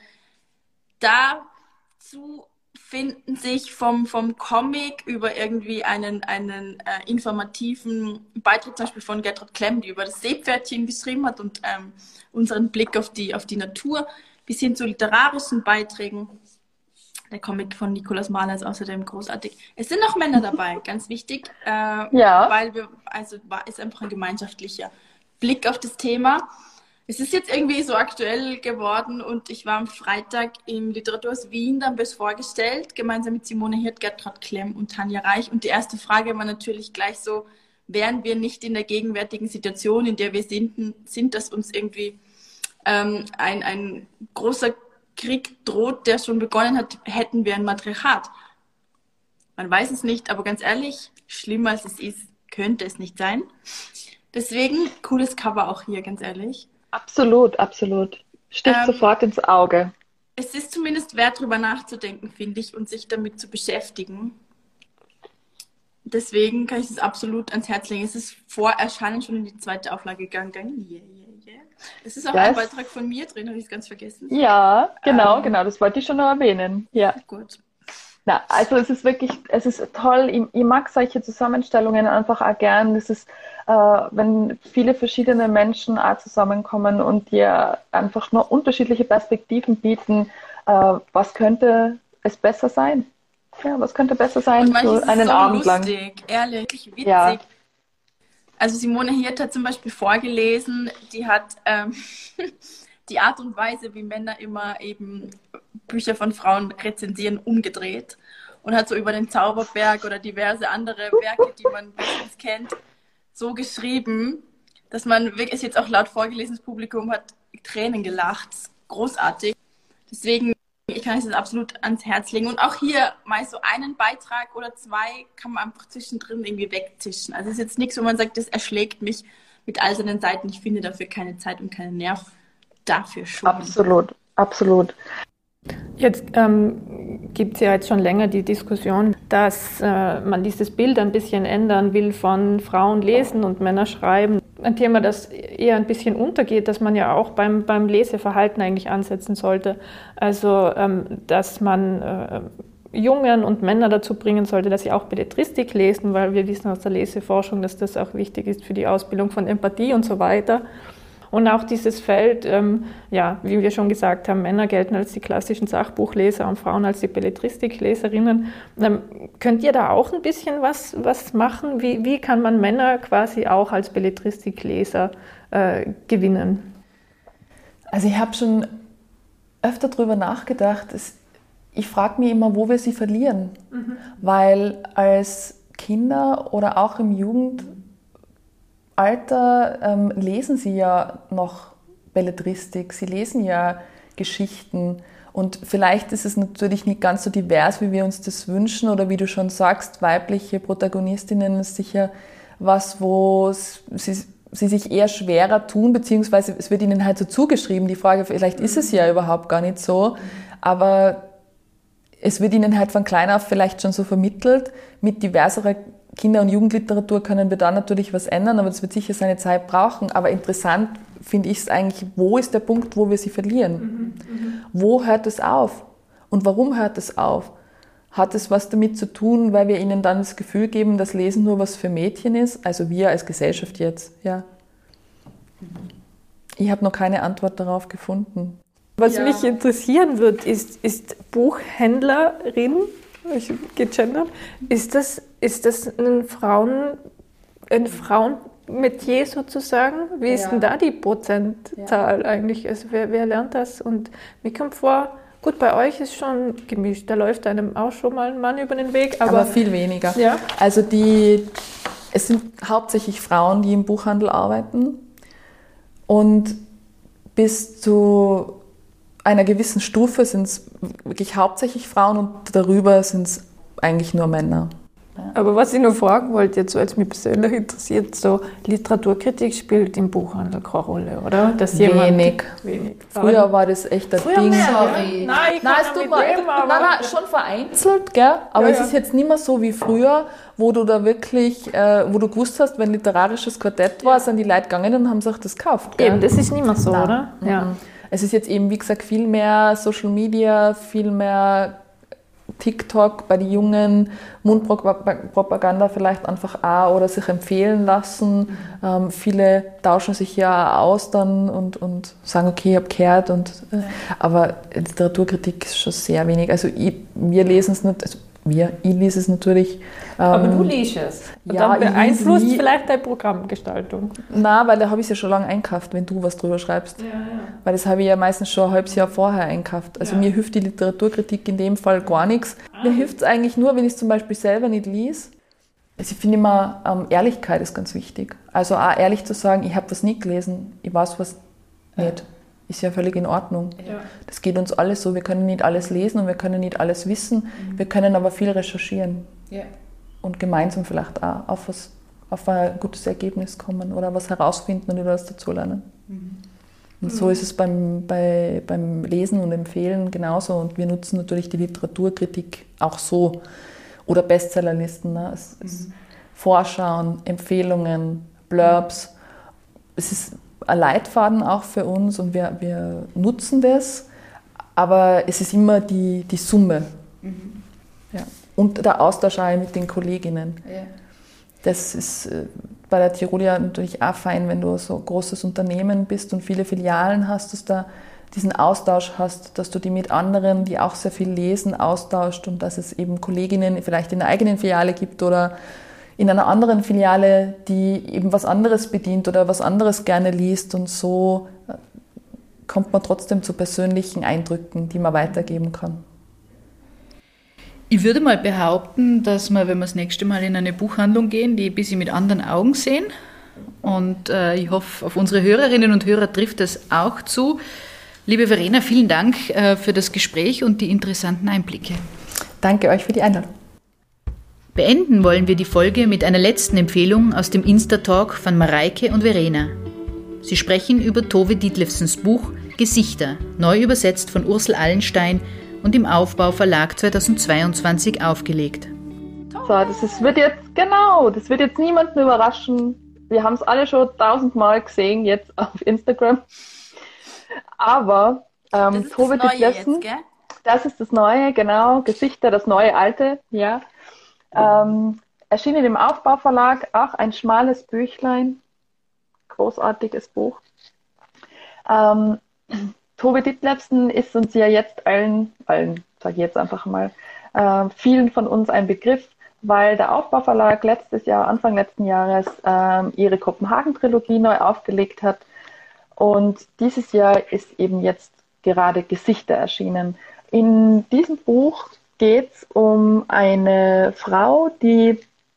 Speaker 4: Dazu finden sich vom Comic über irgendwie einen informativen Beitrag, zum Beispiel von Gertrud Klemm, die über das Seepferdchen geschrieben hat und unseren Blick auf die Natur, bis hin zu literarischen Beiträgen. Der Comic von Nikolaus Mahler ist außerdem großartig. Es sind auch Männer dabei, ganz wichtig, weil ist einfach ein gemeinschaftlicher Blick auf das Thema. Es ist jetzt irgendwie so aktuell geworden und ich war am Freitag im Literaturhaus Wien, dann wird es vorgestellt, gemeinsam mit Simone Hirt, Gertrud Klemm und Tanja Reich. Und die erste Frage war natürlich gleich so, wären wir nicht in der gegenwärtigen Situation, in der wir sind, dass uns irgendwie ein großer Krieg droht, der schon begonnen hat, hätten wir ein Matriarchat. Man weiß es nicht, aber ganz ehrlich, schlimmer als es ist, könnte es nicht sein. Deswegen, cooles Cover auch hier, ganz ehrlich.
Speaker 5: Absolut, absolut. Sticht sofort ins Auge.
Speaker 4: Es ist zumindest wert, drüber nachzudenken, finde ich, und sich damit zu beschäftigen. Deswegen kann ich es absolut ans Herz legen. Es ist vor Erscheinen schon in die zweite Auflage gegangen. Yeah. Es ist auch ein Beitrag von mir drin, habe ich es ganz vergessen.
Speaker 5: Ja, genau, das wollte ich schon noch erwähnen. Ja.
Speaker 4: Gut.
Speaker 5: Na, also es ist toll. Ich mag solche Zusammenstellungen einfach auch gern. Es ist, wenn viele verschiedene Menschen auch zusammenkommen und dir einfach nur unterschiedliche Perspektiven bieten, was könnte es besser sein? Ja, was könnte besser sein
Speaker 4: für einen
Speaker 5: Abend lang?
Speaker 4: Lustig, ehrlich, witzig.
Speaker 5: Ja.
Speaker 4: Also Simone Hirt hat zum Beispiel vorgelesen, die hat die Art und Weise, wie Männer immer eben Bücher von Frauen rezensieren, umgedreht und hat so über den Zauberberg oder diverse andere Werke, die man bestens kennt, so geschrieben, dass man wirklich jetzt auch laut vorgelesenes Publikum hat Tränen gelacht. Großartig. Deswegen, ich kann es das absolut ans Herz legen. Und auch hier mal so einen Beitrag oder zwei kann man einfach zwischendrin irgendwie wegtischen. Also es ist jetzt nichts, wo man sagt, das erschlägt mich mit all seinen Seiten. Ich finde dafür keine Zeit und keinen Nerv. Dafür schon.
Speaker 5: Absolut, absolut.
Speaker 3: Jetzt gibt es ja jetzt schon länger die Diskussion, dass man dieses Bild ein bisschen ändern will von Frauen lesen und Männer schreiben. Ein Thema, das eher ein bisschen untergeht, dass man ja auch beim Leseverhalten eigentlich ansetzen sollte. Also, dass man Jungen und Männer dazu bringen sollte, dass sie auch Belletristik lesen, weil wir wissen aus der Leseforschung, dass das auch wichtig ist für die Ausbildung von Empathie und so weiter. Und auch dieses Feld, wie wir schon gesagt haben, Männer gelten als die klassischen Sachbuchleser und Frauen als die Belletristikleserinnen. Könnt ihr da auch ein bisschen was machen? Wie kann man Männer quasi auch als Belletristikleser gewinnen?
Speaker 1: Also ich habe schon öfter darüber nachgedacht. Ich frage mich immer, wo wir sie verlieren. Weil als Kinder oder auch im Jugendalter lesen sie ja noch Belletristik, sie lesen ja Geschichten und vielleicht ist es natürlich nicht ganz so divers, wie wir uns das wünschen oder wie du schon sagst, weibliche Protagonistinnen ist sicher was, wo sie sich eher schwerer tun, beziehungsweise es wird ihnen halt so zugeschrieben, die Frage, vielleicht ist es ja überhaupt gar nicht so, aber es wird ihnen halt von klein auf vielleicht schon so vermittelt, mit diverserer Kinder- und Jugendliteratur können wir da natürlich was ändern, aber das wird sicher seine Zeit brauchen. Aber interessant finde ich es eigentlich, wo ist der Punkt, wo wir sie verlieren? Wo hört es auf? Und warum hört es auf? Hat es was damit zu tun, weil wir ihnen dann das Gefühl geben, dass Lesen nur was für Mädchen ist? Also wir als Gesellschaft jetzt, ja. Ich habe noch keine Antwort darauf gefunden.
Speaker 3: Was mich interessieren wird, ist Buchhändlerin, ich gegendert, ist das ein Frauenmetier sozusagen? Wie ist denn da die Prozentzahl eigentlich? Also wer lernt das? Und mir kommt vor, gut, bei euch ist schon gemischt, da läuft einem auch schon mal ein Mann über den Weg.
Speaker 1: Aber viel weniger. Ja? Also es sind hauptsächlich Frauen, die im Buchhandel arbeiten und bis zu einer gewissen Stufe sind es wirklich hauptsächlich Frauen und darüber sind es eigentlich nur Männer. Ja.
Speaker 3: Aber was ich noch fragen wollte, jetzt, weil es mich persönlich interessiert, so Literaturkritik spielt im Buchhandel keine Rolle, oder? Dass
Speaker 1: wenig. Früher war das echt ein Ding.
Speaker 3: Sorry. Nein, es tut mir
Speaker 1: nein, schon vereinzelt, gell? Aber es ist jetzt nicht mehr so wie früher, wo du da wirklich, wo du gewusst hast, wenn literarisches Quartett war, sind die Leute gegangen und haben sich das gekauft. Gell?
Speaker 3: Eben, das ist nicht mehr so, oder?
Speaker 1: Ja. Es ist jetzt eben, wie gesagt, viel mehr Social Media, viel mehr TikTok bei den Jungen, Mundpropaganda vielleicht einfach auch oder sich empfehlen lassen. Viele tauschen sich ja aus dann und sagen, okay, ich habe gehört. Aber Literaturkritik ist schon sehr wenig. Also wir lesen es nicht, also ich lese es natürlich.
Speaker 3: Aber du liest es. Und ja, dann beeinflusst vielleicht deine Programmgestaltung.
Speaker 1: Nein, weil da habe ich es ja schon lange einkauft, wenn du was drüber schreibst. Ja. Weil das habe ich ja meistens schon ein halbes Jahr vorher einkauft. Also mir hilft die Literaturkritik in dem Fall gar nichts. Mir hilft es eigentlich nur, wenn ich es zum Beispiel selber nicht lese. Also ich finde immer, Ehrlichkeit ist ganz wichtig. Also auch ehrlich zu sagen, ich habe was nicht gelesen, ich weiß was nicht. Ist ja völlig in Ordnung. Ja. Das geht uns alles so. Wir können nicht alles lesen und wir können nicht alles wissen. Wir können aber viel recherchieren. Ja. Und gemeinsam vielleicht auch auf ein gutes Ergebnis kommen oder was herausfinden und über das dazulernen. Und so ist es beim Lesen und Empfehlen genauso. Und wir nutzen natürlich die Literaturkritik auch so. Oder Bestsellerlisten. Ne? Vorschauen, Empfehlungen, Blurbs. Es ist ein Leitfaden auch für uns und wir nutzen das, aber es ist immer die Summe. Ja. Und der Austausch auch mit den Kolleginnen. Ja. Das ist bei der Tirolia natürlich auch fein, wenn du so ein großes Unternehmen bist und viele Filialen hast, dass du diesen Austausch hast, dass du die mit anderen, die auch sehr viel lesen, austauscht und dass es eben Kolleginnen vielleicht in der eigenen Filiale gibt oder in einer anderen Filiale, die eben was anderes bedient oder was anderes gerne liest. Und so kommt man trotzdem zu persönlichen Eindrücken, die man weitergeben kann.
Speaker 2: Ich würde mal behaupten, dass wir, wenn wir das nächste Mal in eine Buchhandlung gehen, die ein bisschen mit anderen Augen sehen. Und ich hoffe, auf unsere Hörerinnen und Hörer trifft das auch zu. Liebe Verena, vielen Dank für das Gespräch und die interessanten Einblicke.
Speaker 1: Danke euch für die Einladung.
Speaker 2: Beenden wollen wir die Folge mit einer letzten Empfehlung aus dem Insta-Talk von Mareike und Verena. Sie sprechen über Tove Ditlevsens Buch Gesichter, neu übersetzt von Ursel Allenstein und im Aufbau Verlag 2022 aufgelegt.
Speaker 5: So, das wird jetzt niemanden überraschen. Wir haben es alle schon 1000-mal gesehen, jetzt auf Instagram. Aber Tove Ditlevsen, das ist das Neue, genau, Gesichter, das neue Alte, ja. Erschienen im Aufbau Verlag, auch ein schmales Büchlein, großartiges Buch. Tove Ditlevsen ist uns ja jetzt allen, sage ich jetzt einfach mal, vielen von uns ein Begriff, weil der Aufbau Verlag Anfang letzten Jahres, ihre Kopenhagen-Trilogie neu aufgelegt hat. Und dieses Jahr ist eben jetzt gerade Gesichter erschienen. In diesem Buch geht es um eine Frau, die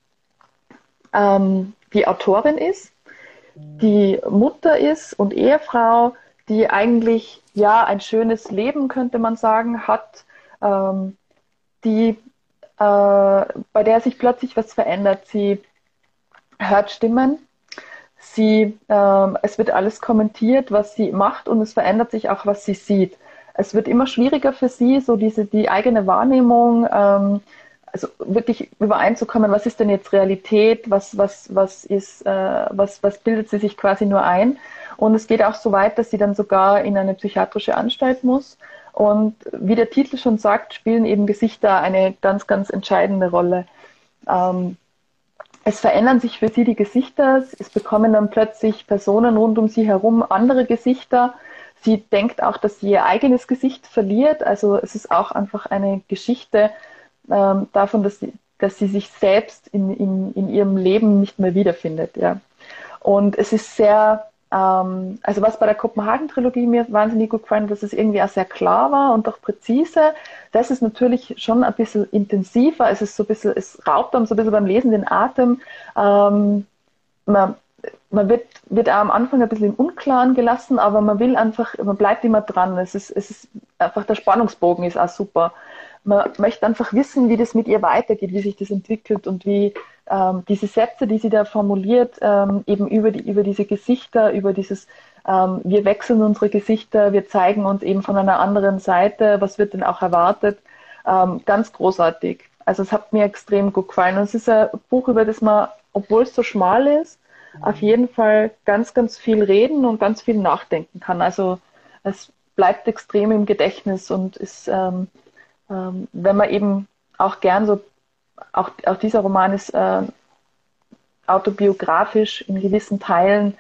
Speaker 5: Autorin ist, die Mutter ist und Ehefrau, die eigentlich ein schönes Leben, könnte man sagen, hat, bei der sich plötzlich was verändert. Sie hört Stimmen, es wird alles kommentiert, was sie macht, und es verändert sich auch, was sie sieht. Es wird immer schwieriger für sie, so die eigene Wahrnehmung, also wirklich übereinzukommen, was ist denn jetzt Realität, was bildet sie sich quasi nur ein. Und es geht auch so weit, dass sie dann sogar in eine psychiatrische Anstalt muss. Und wie der Titel schon sagt, spielen eben Gesichter eine ganz, ganz entscheidende Rolle. Es verändern sich für sie die Gesichter, es bekommen dann plötzlich Personen rund um sie herum andere Gesichter. Sie denkt auch, dass sie ihr eigenes Gesicht verliert. Also es ist auch einfach eine Geschichte davon, dass sie sich selbst in ihrem Leben nicht mehr wiederfindet. Ja. Und es ist sehr, also was bei der Kopenhagen-Trilogie mir wahnsinnig gut gefallen hat, dass es irgendwie auch sehr klar war und auch präzise. Das ist natürlich schon ein bisschen intensiver. Es raubt dann so ein bisschen beim Lesen den Atem. Man wird auch am Anfang ein bisschen im Unklaren gelassen, aber man bleibt immer dran. Es ist einfach, der Spannungsbogen ist auch super. Man möchte einfach wissen, wie das mit ihr weitergeht, wie sich das entwickelt und wie diese Sätze, die sie da formuliert, eben über diese Gesichter, über dieses, wir wechseln unsere Gesichter, wir zeigen uns eben von einer anderen Seite, was wird denn auch erwartet, ganz großartig. Also es hat mir extrem gut gefallen. Und es ist ein Buch, über das man, obwohl es so schmal ist, auf jeden Fall ganz, ganz viel reden und ganz viel nachdenken kann. Also es bleibt extrem im Gedächtnis und ist, wenn man eben auch gern so, auch dieser Roman ist autobiografisch in gewissen Teilen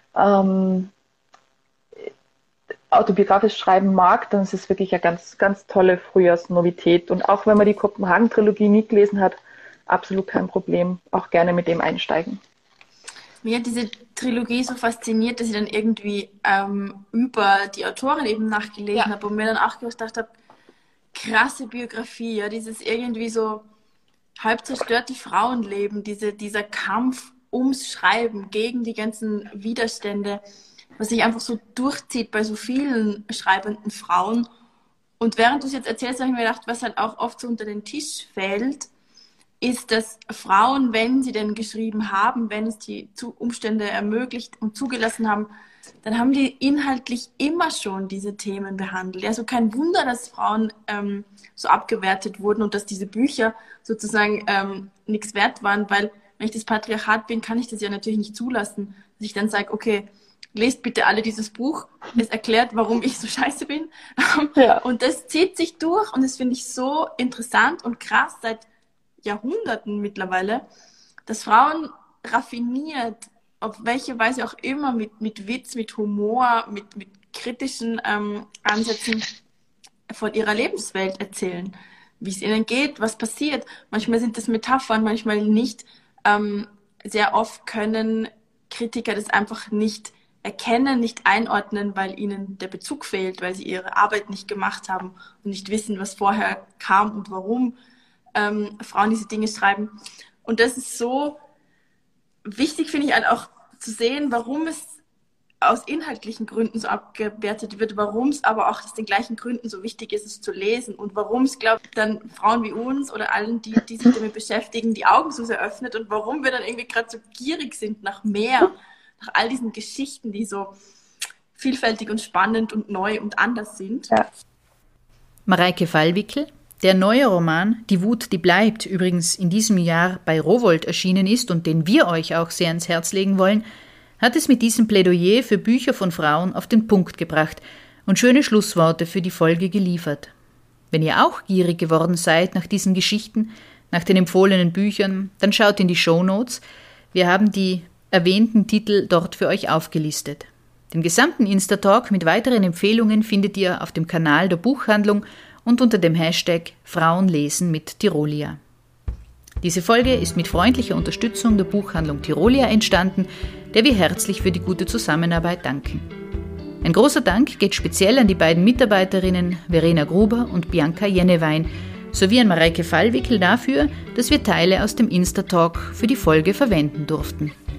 Speaker 5: autobiografisch schreiben mag, dann ist es wirklich eine ganz, ganz tolle Frühjahrsnovität. Und auch wenn man die Kopenhagen-Trilogie nie gelesen hat, absolut kein Problem, auch gerne mit dem einsteigen.
Speaker 4: Mir hat diese Trilogie so fasziniert, dass ich dann irgendwie über die Autorin eben nachgelesen habe und mir dann auch gedacht habe, krasse Biografie, ja, dieses irgendwie so halb zerstörte Frauenleben, dieser Kampf ums Schreiben gegen die ganzen Widerstände, was sich einfach so durchzieht bei so vielen schreibenden Frauen. Und während du es jetzt erzählst, habe ich mir gedacht, was halt auch oft so unter den Tisch fällt, ist, dass Frauen, wenn sie denn geschrieben haben, wenn es die Umstände ermöglicht und zugelassen haben, dann haben die inhaltlich immer schon diese Themen behandelt. Also kein Wunder, dass Frauen so abgewertet wurden und dass diese Bücher sozusagen nichts wert waren, weil wenn ich das Patriarchat bin, kann ich das ja natürlich nicht zulassen, dass ich dann sage, okay, lest bitte alle dieses Buch, es erklärt, warum ich so scheiße bin. Ja. Und das zieht sich durch und das finde ich so interessant und krass seit Jahrhunderten mittlerweile, dass Frauen raffiniert, auf welche Weise auch immer, mit Witz, mit Humor, mit kritischen Ansätzen von ihrer Lebenswelt erzählen, wie es ihnen geht, was passiert. Manchmal sind das Metaphern, manchmal nicht. Sehr oft können Kritiker das einfach nicht erkennen, nicht einordnen, weil ihnen der Bezug fehlt, weil sie ihre Arbeit nicht gemacht haben und nicht wissen, was vorher kam und warum Frauen diese Dinge schreiben. Und das ist so wichtig, finde ich, halt auch zu sehen, warum es aus inhaltlichen Gründen so abgewertet wird, warum es aber auch aus den gleichen Gründen so wichtig ist, es zu lesen und warum es, glaube ich, dann Frauen wie uns oder allen, die sich damit beschäftigen, die Augen so sehr öffnet und warum wir dann irgendwie gerade so gierig sind nach mehr, nach all diesen Geschichten, die so vielfältig und spannend und neu und anders sind. Ja.
Speaker 2: Mareike Fallwickel, der neue Roman Die Wut, die bleibt, übrigens in diesem Jahr bei Rowohlt erschienen ist und den wir euch auch sehr ans Herz legen wollen, hat es mit diesem Plädoyer für Bücher von Frauen auf den Punkt gebracht und schöne Schlussworte für die Folge geliefert. Wenn ihr auch gierig geworden seid nach diesen Geschichten, nach den empfohlenen Büchern, dann schaut in die Shownotes. Wir haben die erwähnten Titel dort für euch aufgelistet. Den gesamten Insta-Talk mit weiteren Empfehlungen findet ihr auf dem Kanal der Buchhandlung und unter dem Hashtag Frauenlesen mit Tirolia. Diese Folge ist mit freundlicher Unterstützung der Buchhandlung Tirolia entstanden, der wir herzlich für die gute Zusammenarbeit danken. Ein großer Dank geht speziell an die beiden Mitarbeiterinnen Verena Gruber und Bianca Jennewein sowie an Mareike Fallwickel dafür, dass wir Teile aus dem Insta-Talk für die Folge verwenden durften.